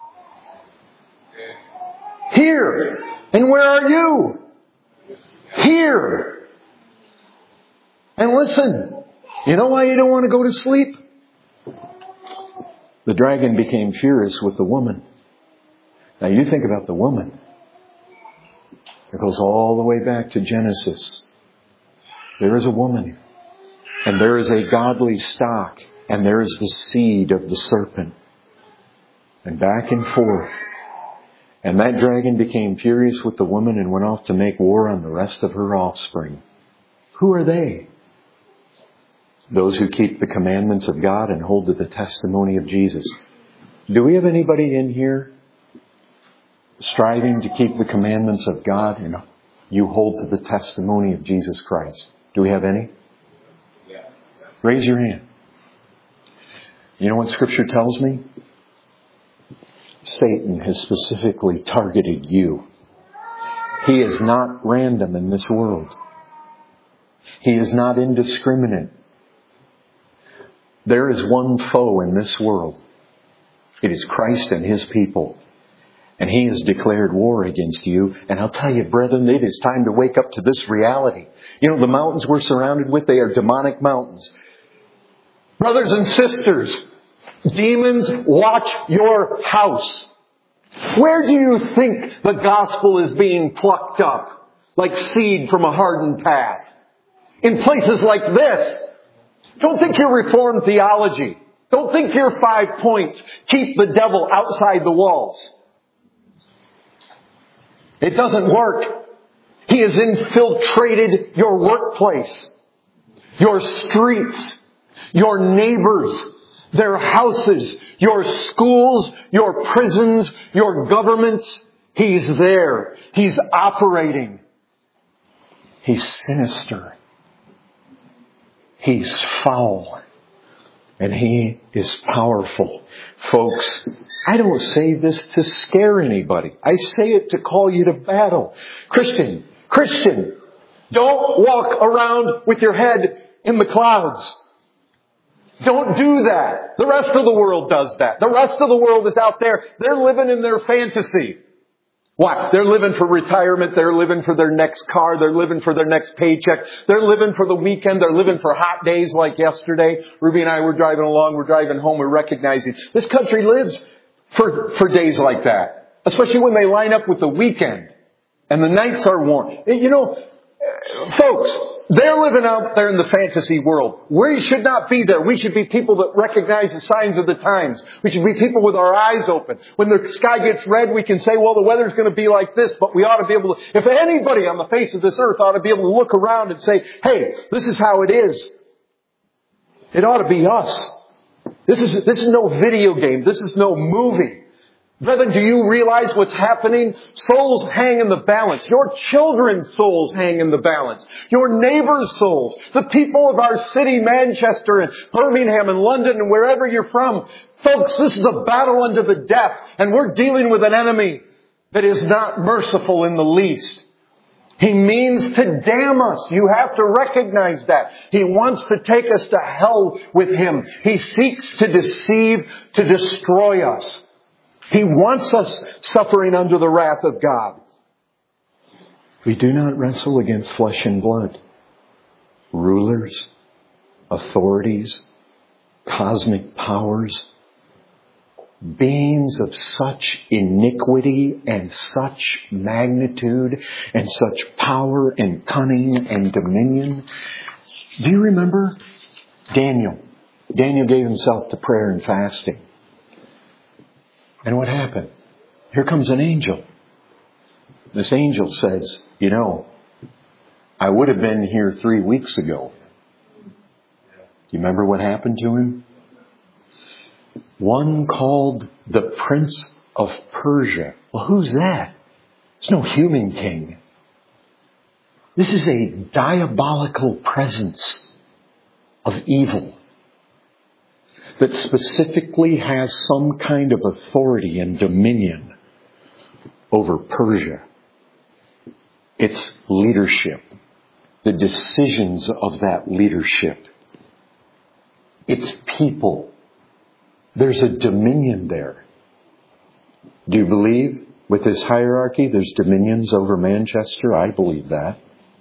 Here. And where are you? Here. And listen. You know why you don't want to go to sleep? The dragon became furious with the woman. Now you think about the woman. It goes all the way back to Genesis. There is a woman. And there is a godly stock. And there is the seed of the serpent. And back and forth. And that dragon became furious with the woman and went off to make war on the rest of her offspring. Who are they? Those who keep the commandments of God and hold to the testimony of Jesus. Do we have anybody in here striving to keep the commandments of God and you hold to the testimony of Jesus Christ? Do we have any? Yeah. Raise your hand. You know what Scripture tells me? Satan has specifically targeted you. He is not random in this world. He is not indiscriminate. There is one foe in this world. It is Christ and His people. And He has declared war against you. And I'll tell you, brethren, it is time to wake up to this reality. You know, the mountains we're surrounded with, they are demonic mountains. Brothers and sisters, demons watch your house. Where do you think the gospel is being plucked up? Like seed from a hardened path. In places like this. Don't think your Reformed theology. Don't think your 5 points keep the devil outside the walls. It doesn't work. He has infiltrated your workplace, your streets, your neighbors, their houses, your schools, your prisons, your governments. He's there. He's operating. He's sinister. He's foul. And he is powerful. Folks, I don't say this to scare anybody. I say it to call you to battle. Christian, don't walk around with your head in the clouds. Don't do that. The rest of the world does that. The rest of the world is out there. They're living in their fantasy. Why? They're living for retirement. They're living for their next car. They're living for their next paycheck. They're living for the weekend. They're living for hot days like yesterday. Ruby and I were driving along. We're driving home. We're recognizing this country lives for days like that. Especially when they line up with the weekend and the nights are warm. You know, folks, they're living out there in the fantasy world. We should not be there. We should be people that recognize the signs of the times. We should be people with our eyes open. When the sky gets red, we can say, well, the weather's going to be like this, but we ought to be able to, if anybody on the face of this earth ought to be able to look around and say, hey, this is how it is. It ought to be us. This is no video game. This is no movie. Brethren, do you realize what's happening? Souls hang in the balance. Your children's souls hang in the balance. Your neighbors' souls. The people of our city, Manchester and Birmingham and London and wherever you're from. Folks, this is a battle unto the death. And we're dealing with an enemy that is not merciful in the least. He means to damn us. You have to recognize that. He wants to take us to hell with him. He seeks to deceive, to destroy us. He wants us suffering under the wrath of God. We do not wrestle against flesh and blood. Rulers, authorities, cosmic powers, beings of such iniquity and such magnitude and such power and cunning and dominion. Do you remember Daniel? Daniel gave himself to prayer and fasting. And what happened? Here comes an angel. This angel says, you know, I would have been here 3 weeks ago. Do you remember what happened to him? One called the Prince of Persia. Well, who's that? It's no human king. This is a diabolical presence of evil that specifically has some kind of authority and dominion over Persia. Its leadership, the decisions of that leadership, its people. There's a dominion there. Do you believe with this hierarchy there's dominions over Manchester? I believe that.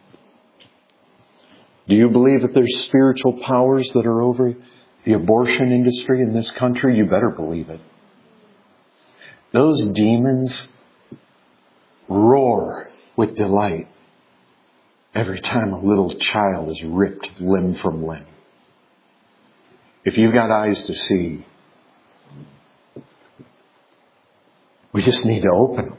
Do you believe that there's spiritual powers that are over the abortion industry in this country? You better believe it. Those demons roar with delight every time a little child is ripped limb from limb. If you've got eyes to see, we just need to open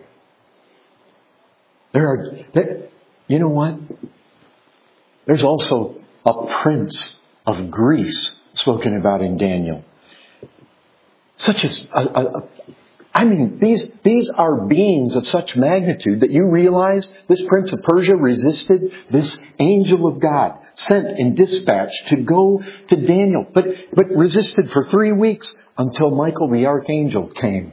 them. You know what? There's also a prince of Greece spoken about in Daniel. These are beings of such magnitude that you realize this prince of Persia resisted this angel of God sent and dispatched to go to Daniel, but resisted for 3 weeks until Michael the archangel came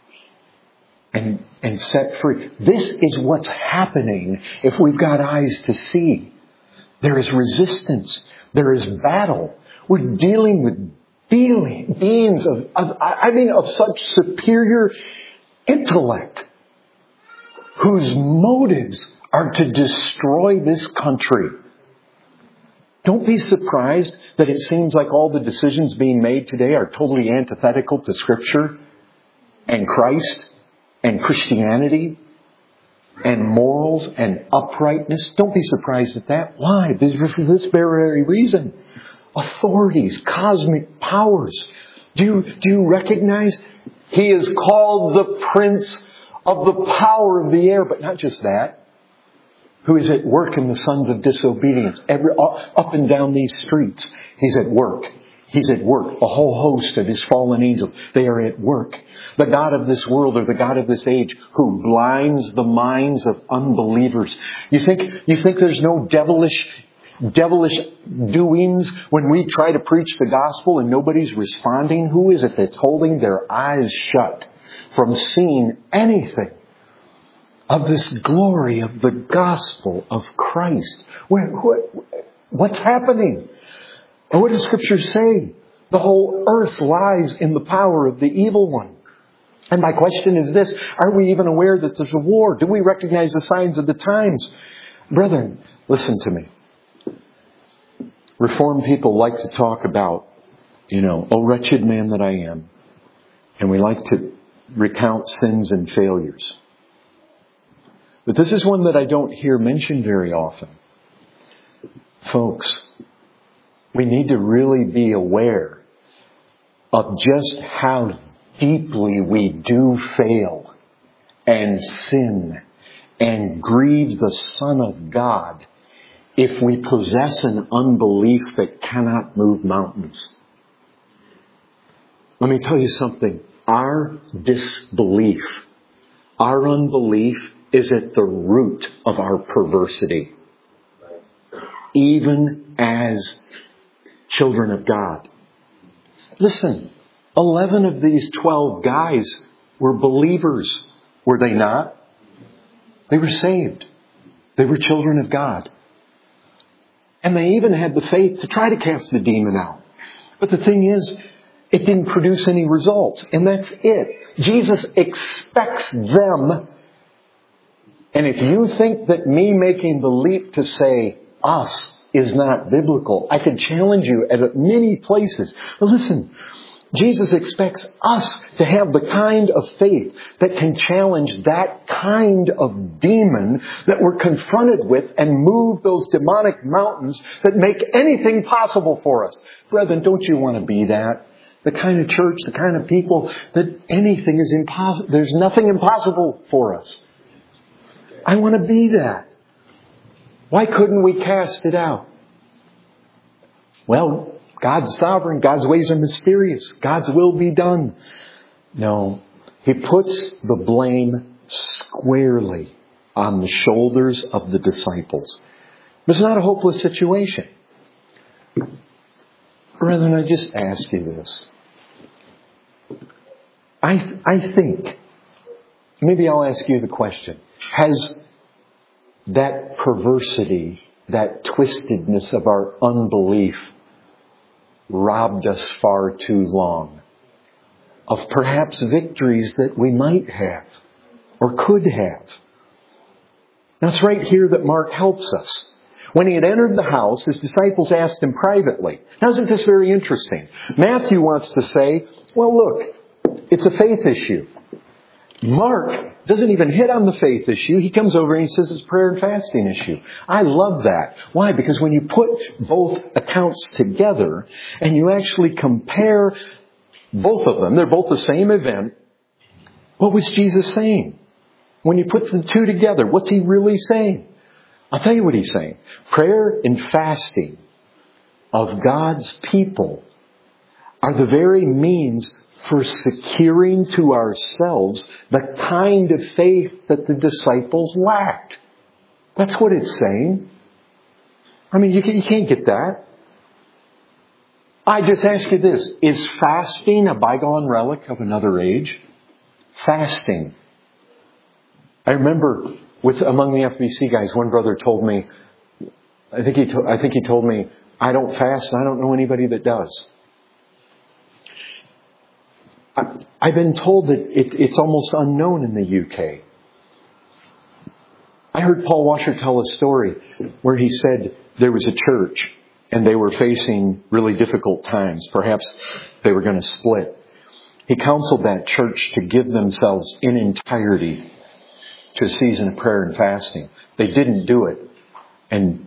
and set free. This is what's happening if we've got eyes to see. There is resistance. There is battle. We're dealing with beings of such superior intellect whose motives are to destroy this country. Don't be surprised that it seems like all the decisions being made today are totally antithetical to Scripture and Christ and Christianity and morals and uprightness. Don't be surprised at that. Why? For this very reason. Authorities, cosmic powers. Do you recognize? He is called the Prince of the power of the air. But not just that. Who is at work in the sons of disobedience. Up and down these streets. He's at work. He's at work. A whole host of his fallen angels. They are at work. The God of this world or the God of this age who blinds the minds of unbelievers. You think there's no devilish doings when we try to preach the gospel and nobody's responding? Who is it that's holding their eyes shut from seeing anything of this glory of the gospel of Christ? What's happening? And what does Scripture say? The whole earth lies in the power of the evil one. And my question is this: are we even aware that there's a war? Do we recognize the signs of the times? Brethren, listen to me. Reformed people like to talk about, oh wretched man that I am. And we like to recount sins and failures. But this is one that I don't hear mentioned very often. Folks, we need to really be aware of just how deeply we do fail and sin and grieve the Son of God if we possess an unbelief that cannot move mountains. Let me tell you something. Our disbelief, our unbelief is at the root of our perversity. Even as children of God. Listen, 11 of these 12 guys were believers. Were they not? They were saved. They were children of God. And they even had the faith to try to cast the demon out. But the thing is, it didn't produce any results. And that's it. Jesus expects them. And if you think that me making the leap to say us is not biblical, I could challenge you at many places. But listen, Jesus expects us to have the kind of faith that can challenge that kind of demon that we're confronted with and move those demonic mountains that make anything possible for us. Brethren, don't you want to be that? The kind of church, the kind of people that anything is impossible. There's nothing impossible for us. I want to be that. Why couldn't we cast it out? Well, God's sovereign. God's ways are mysterious. God's will be done. No. He puts the blame squarely on the shoulders of the disciples. It's not a hopeless situation. Brethren, I just ask you this. I think, maybe I'll ask you the question. Has that perversity, that twistedness of our unbelief robbed us far too long of perhaps victories that we might have or could have? Now it's right here that Mark helps us. When he had entered the house, his disciples asked him privately. Now isn't this very interesting? Matthew wants to say, well look, it's a faith issue. Mark doesn't even hit on the faith issue. He comes over and he says it's a prayer and fasting issue. I love that. Why? Because when you put both accounts together and you actually compare both of them, they're both the same event. What was Jesus saying? When you put the two together, what's he really saying? I'll tell you what he's saying. Prayer and fasting of God's people are the very means for securing to ourselves the kind of faith that the disciples lacked. That's what it's saying. I mean, you can't get that. I just ask you this. Is fasting a bygone relic of another age? Fasting. I remember among the FBC guys, one brother told me, I think he told me, I don't fast and I don't know anybody that does. I've been told that it's almost unknown in the UK. I heard Paul Washer tell a story where he said there was a church and they were facing really difficult times. Perhaps they were going to split. He counseled that church to give themselves in entirety to a season of prayer and fasting. They didn't do it. And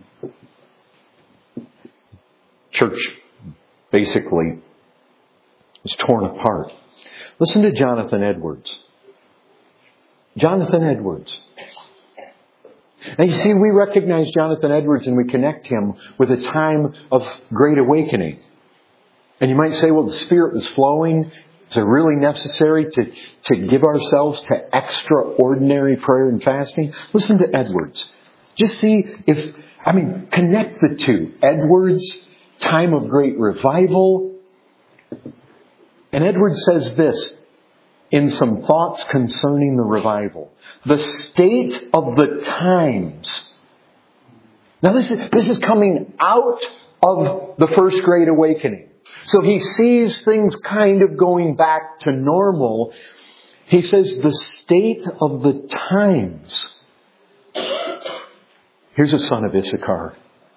church basically was torn apart. Listen to Jonathan Edwards. Jonathan Edwards. Now you see, we recognize Jonathan Edwards and we connect him with a time of great awakening. And you might say, well, the Spirit was flowing. Is it really necessary to give ourselves to extraordinary prayer and fasting? Listen to Edwards. Just see connect the two. Edwards, time of great revival. And Edwards says this in some thoughts concerning the revival. The state of the times. Now this is coming out of the First Great Awakening. So he sees things kind of going back to normal. He says the state of the times. Here's a son of Issachar.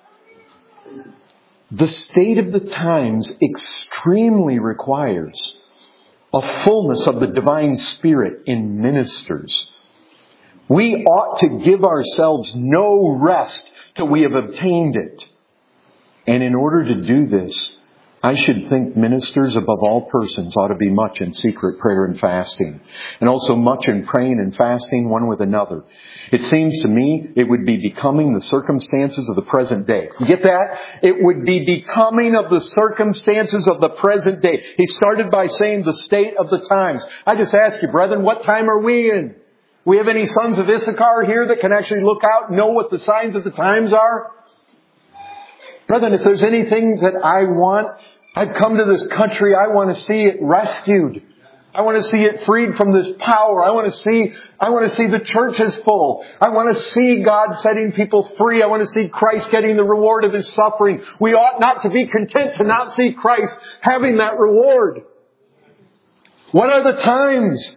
The state of the times extremely requires a fullness of the divine Spirit in ministers. We ought to give ourselves no rest till we have obtained it. And in order to do this, I should think ministers above all persons ought to be much in secret prayer and fasting, and also much in praying and fasting one with another. It seems to me it would be becoming the circumstances of the present day. You get that? It would be becoming of the circumstances of the present day. He started by saying the state of the times. I just ask you, brethren, what time are we in? We have any sons of Issachar here that can actually look out and know what the signs of the times are? Brethren, if there's anything that I want, I've come to this country, I want to see it rescued. I want to see it freed from this power. I want to see the churches full. I want to see God setting people free. I want to see Christ getting the reward of His suffering. We ought not to be content to not see Christ having that reward. What are the times?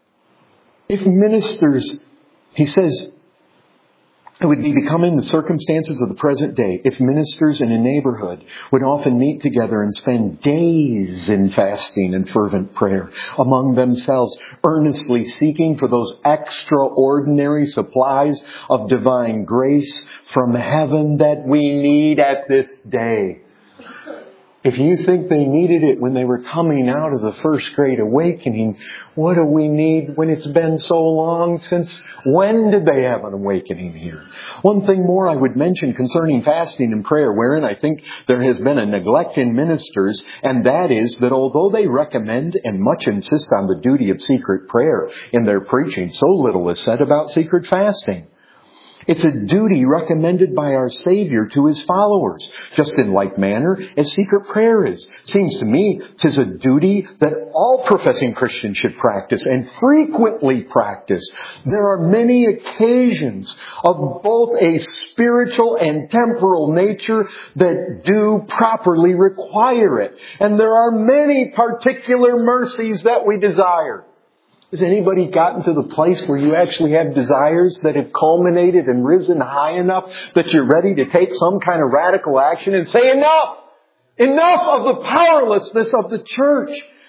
If ministers, he says, it would be becoming the circumstances of the present day if ministers in a neighborhood would often meet together and spend days in fasting and fervent prayer among themselves, earnestly seeking for those extraordinary supplies of divine grace from heaven that we need at this day. If you think they needed it when they were coming out of the First Great Awakening, what do we need when it's been so long since? When did they have an awakening here? One thing more I would mention concerning fasting and prayer, wherein I think there has been a neglect in ministers, and that is that although they recommend and much insist on the duty of secret prayer in their preaching, so little is said about secret fasting. It's a duty recommended by our Savior to His followers, just in like manner as secret prayer is. Seems to me 'tis a duty that all professing Christians should practice, and frequently practice. There are many occasions of both a spiritual and temporal nature that do properly require it. And there are many particular mercies that we desire. Has anybody gotten to the place where you actually have desires that have culminated and risen high enough that you're ready to take some kind of radical action and say, enough! Enough of the powerlessness of the church!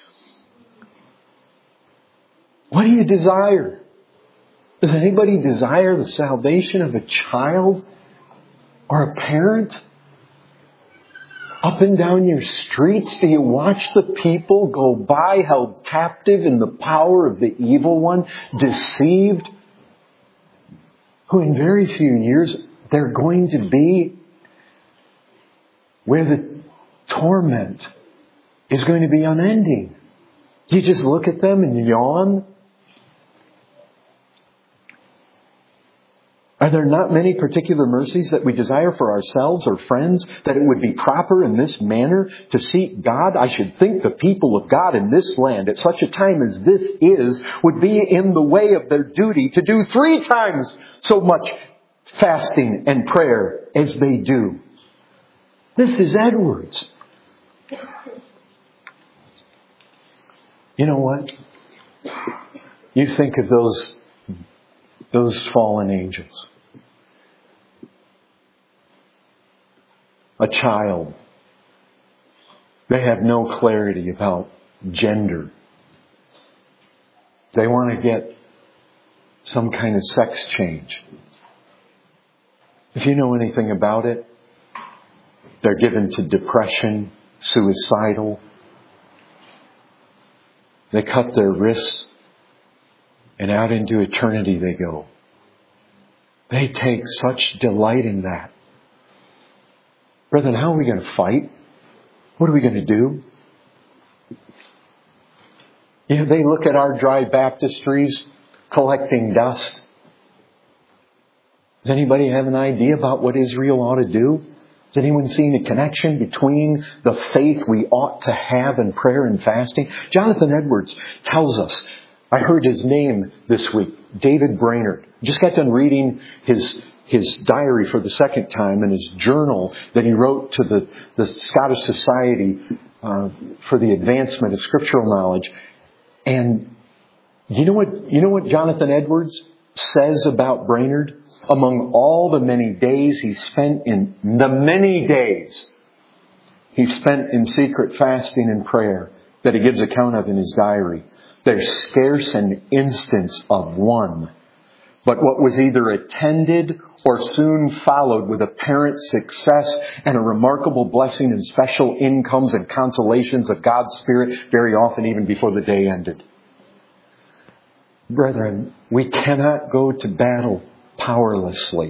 What do you desire? Does anybody desire the salvation of a child or a parent? Up and down your streets, do you watch the people go by held captive in the power of the evil one, deceived, who in very few years they're going to be where the torment is going to be unending? Do you just look at them and yawn? Are there not many particular mercies that we desire for ourselves or friends, that it would be proper in this manner to seek God? I should think the people of God in this land at such a time as this is would be in the way of their duty to do 3 times so much fasting and prayer as they do. This is Edwards. You know what? You think of those fallen angels. A child. They have no clarity about gender. They want to get some kind of sex change. If you know anything about it, they're given to depression, suicidal. They cut their wrists, and out into eternity they go. They take such delight in that. Brethren, how are we going to fight? What are we going to do? They look at our dry baptistries collecting dust. Does anybody have an idea about what Israel ought to do? Has anyone seen a connection between the faith we ought to have in prayer and fasting? Jonathan Edwards tells us, I heard his name this week, David Brainerd. Just got done reading his his diary for the second time and his journal that he wrote to the Scottish Society for the Advancement of Scriptural Knowledge. And you know what Jonathan Edwards says about Brainerd? Among all the many days he spent in secret fasting and prayer that he gives account of in his diary, there's scarce an instance of one, but what was either attended or soon followed with apparent success and a remarkable blessing and special incomes and consolations of God's Spirit, very often even before the day ended. Brethren, we cannot go to battle powerlessly.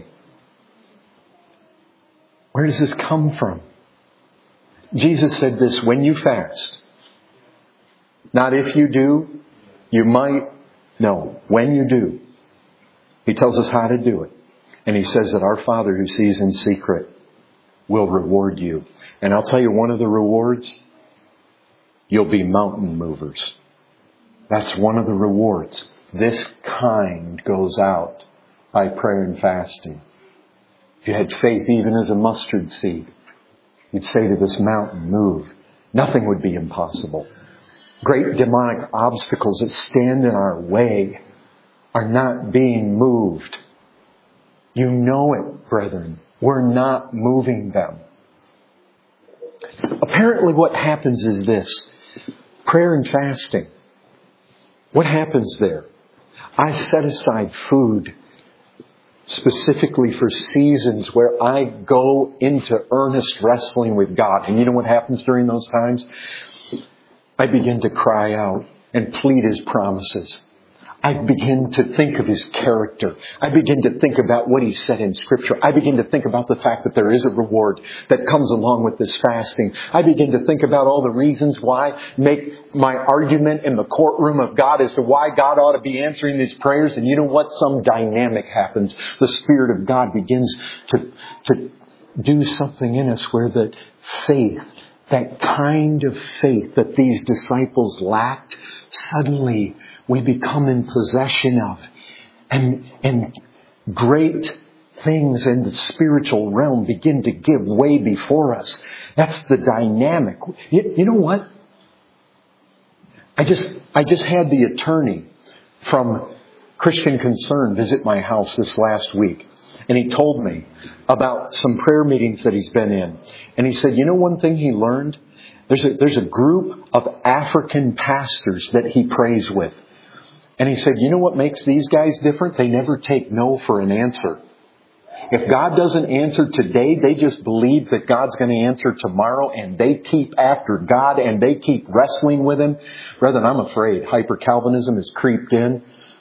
Where does this come from? Jesus said this, when you fast, not if you do, you might, no, when you do. He tells us how to do it. And He says that our Father who sees in secret will reward you. And I'll tell you one of the rewards, you'll be mountain movers. That's one of the rewards. This kind goes out by prayer and fasting. If you had faith even as a mustard seed, you'd say to this mountain, move. Nothing would be impossible. Great demonic obstacles that stand in our way are not being moved. You know it, brethren. We're not moving them. Apparently what happens is this. Prayer and fasting. What happens there? I set aside food specifically for seasons where I go into earnest wrestling with God. And you know what happens during those times? I begin to cry out and plead His promises. I begin to think of His character. I begin to think about what He said in Scripture. I begin to think about the fact that there is a reward that comes along with this fasting. I begin to think about all the reasons why, make my argument in the courtroom of God as to why God ought to be answering these prayers. And you know what? Some dynamic happens. The Spirit of God begins to do something in us where the faith, that kind of faith that these disciples lacked, suddenly we become in possession of. And great things in the spiritual realm begin to give way before us. That's the dynamic. You know what? I just had the attorney from Christian Concern visit my house this last week. And he told me about some prayer meetings that he's been in. And he said, you know one thing he learned? There's a group of African pastors that he prays with. And he said, you know what makes these guys different? They never take no for an answer. If God doesn't answer today, they just believe that God's going to answer tomorrow, and they keep after God and they keep wrestling with Him. Brethren, I'm afraid hyper-Calvinism has crept in.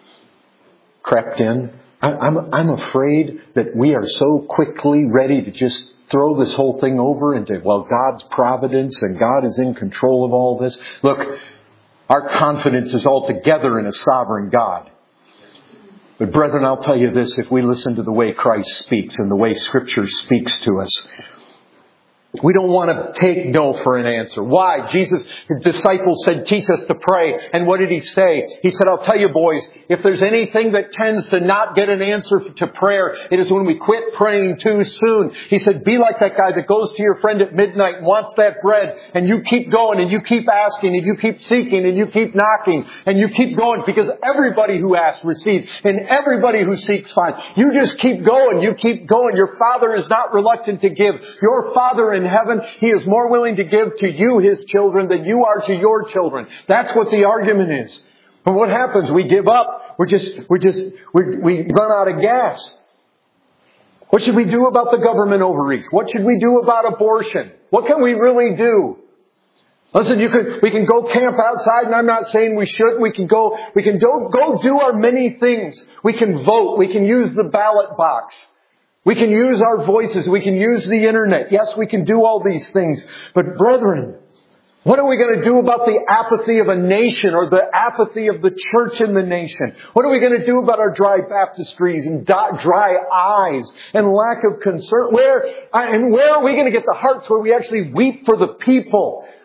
I'm afraid that we are so quickly ready to just throw this whole thing over into, well, God's providence and God is in control of all this. Look, our confidence is altogether in a sovereign God. But brethren, I'll tell you this, if we listen to the way Christ speaks and the way Scripture speaks to us, we don't want to take no for an answer. Why? Jesus' disciples said, teach us to pray. And what did He say? He said, I'll tell you boys, if there's anything that tends to not get an answer to prayer, it is when we quit praying too soon. He said, be like that guy that goes to your friend at midnight and wants that bread. And you keep going and you keep asking and you keep seeking and you keep knocking and you keep going, because everybody who asks receives and everybody who seeks finds. You just keep going. You keep going. Your Father is not reluctant to give. Your Father in heaven, He is more willing to give to you, His children, than you are to your children. That's what the argument is. But what happens? We give up. We run out of gas. What should we do about the government overreach? What should we do about abortion? What can we really do? Listen, we can go camp outside, and I'm not saying we shouldn't. We can go do our many things. We can vote. We can use the ballot box. We can use our voices. We can use the internet. Yes, we can do all these things. But brethren, what are we going to do about the apathy of a nation, or the apathy of the church in the nation? What are we going to do about our dry baptistries and dry eyes and lack of concern? Where are we going to get the hearts where we actually weep for the people?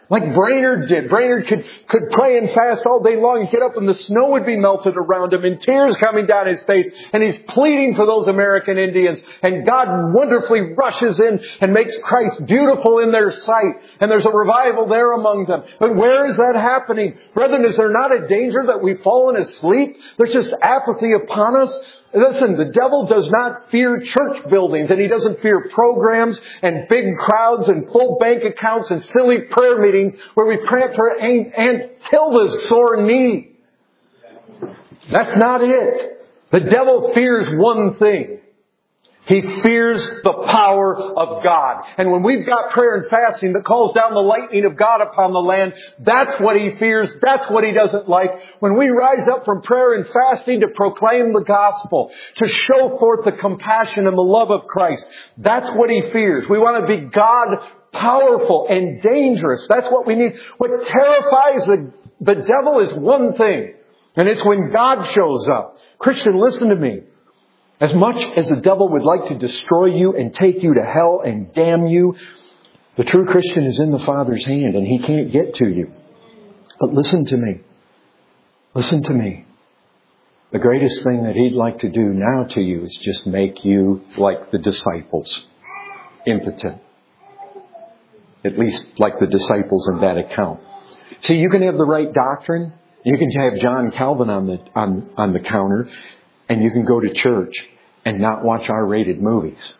Like Brainerd did. Brainerd could pray and fast all day long and get up and the snow would be melted around him and tears coming down his face. And he's pleading for those American Indians. And God wonderfully rushes in and makes Christ beautiful in their sight. And there's a revival there among them. But where is that happening? Brethren, is there not a danger that we've fallen asleep? There's just apathy upon us. Listen, the devil does not fear church buildings, and he doesn't fear programs and big crowds and full bank accounts and silly prayer meetings where we pray for Aunt Hilda's sore knee. That's not it. The devil fears one thing. He fears the power of God. And when we've got prayer and fasting that calls down the lightning of God upon the land, that's what he fears. That's what he doesn't like. When we rise up from prayer and fasting to proclaim the gospel, to show forth the compassion and the love of Christ, that's what he fears. We want to be God powerful and dangerous. That's what we need. What terrifies the devil is one thing, and it's when God shows up. Christian, listen to me. As much as the devil would like to destroy you and take you to hell and damn you, the true Christian is in the Father's hand and he can't get to you. But listen to me. Listen to me. The greatest thing that he'd like to do now to you is just make you like the disciples. Impotent. At least like the disciples in that account. See, you can have the right doctrine. You can have John Calvin on the counter. And you can go to church and not watch R-rated movies.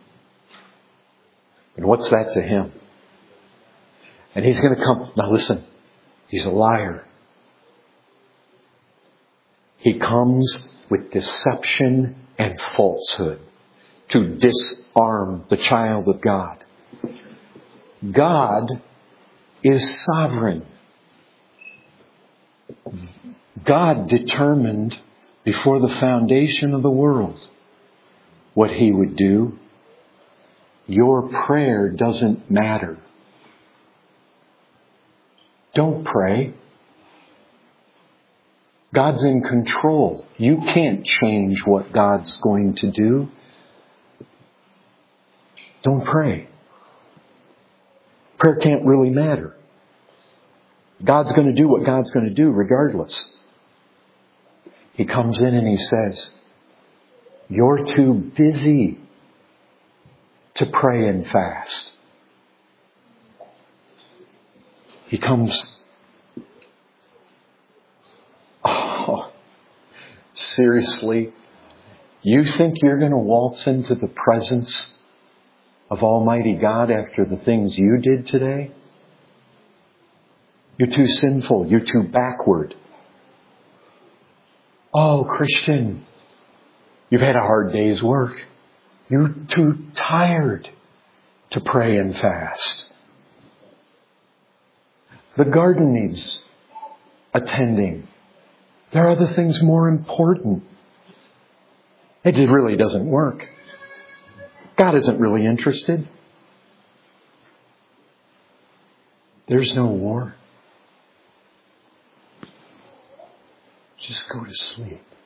And what's that to him? And he's going to come. Now listen, he's a liar. He comes with deception and falsehood to disarm the child of God. God is sovereign. God determined before the foundation of the world what he would do. Your prayer doesn't matter. Don't pray. God's in control. You can't change what God's going to do. Don't pray. Prayer can't really matter. God's going to do what God's going to do regardless. He comes in and he says, you're too busy to pray and fast. He comes, oh, seriously? You think you're going to waltz into the presence of Almighty God after the things you did today? You're too sinful. You're too backward. Oh, Christian, you've had a hard day's work. You're too tired to pray and fast. The garden needs attending. There are other things more important. It really doesn't work. God isn't really interested. There's no war. Just go to sleep.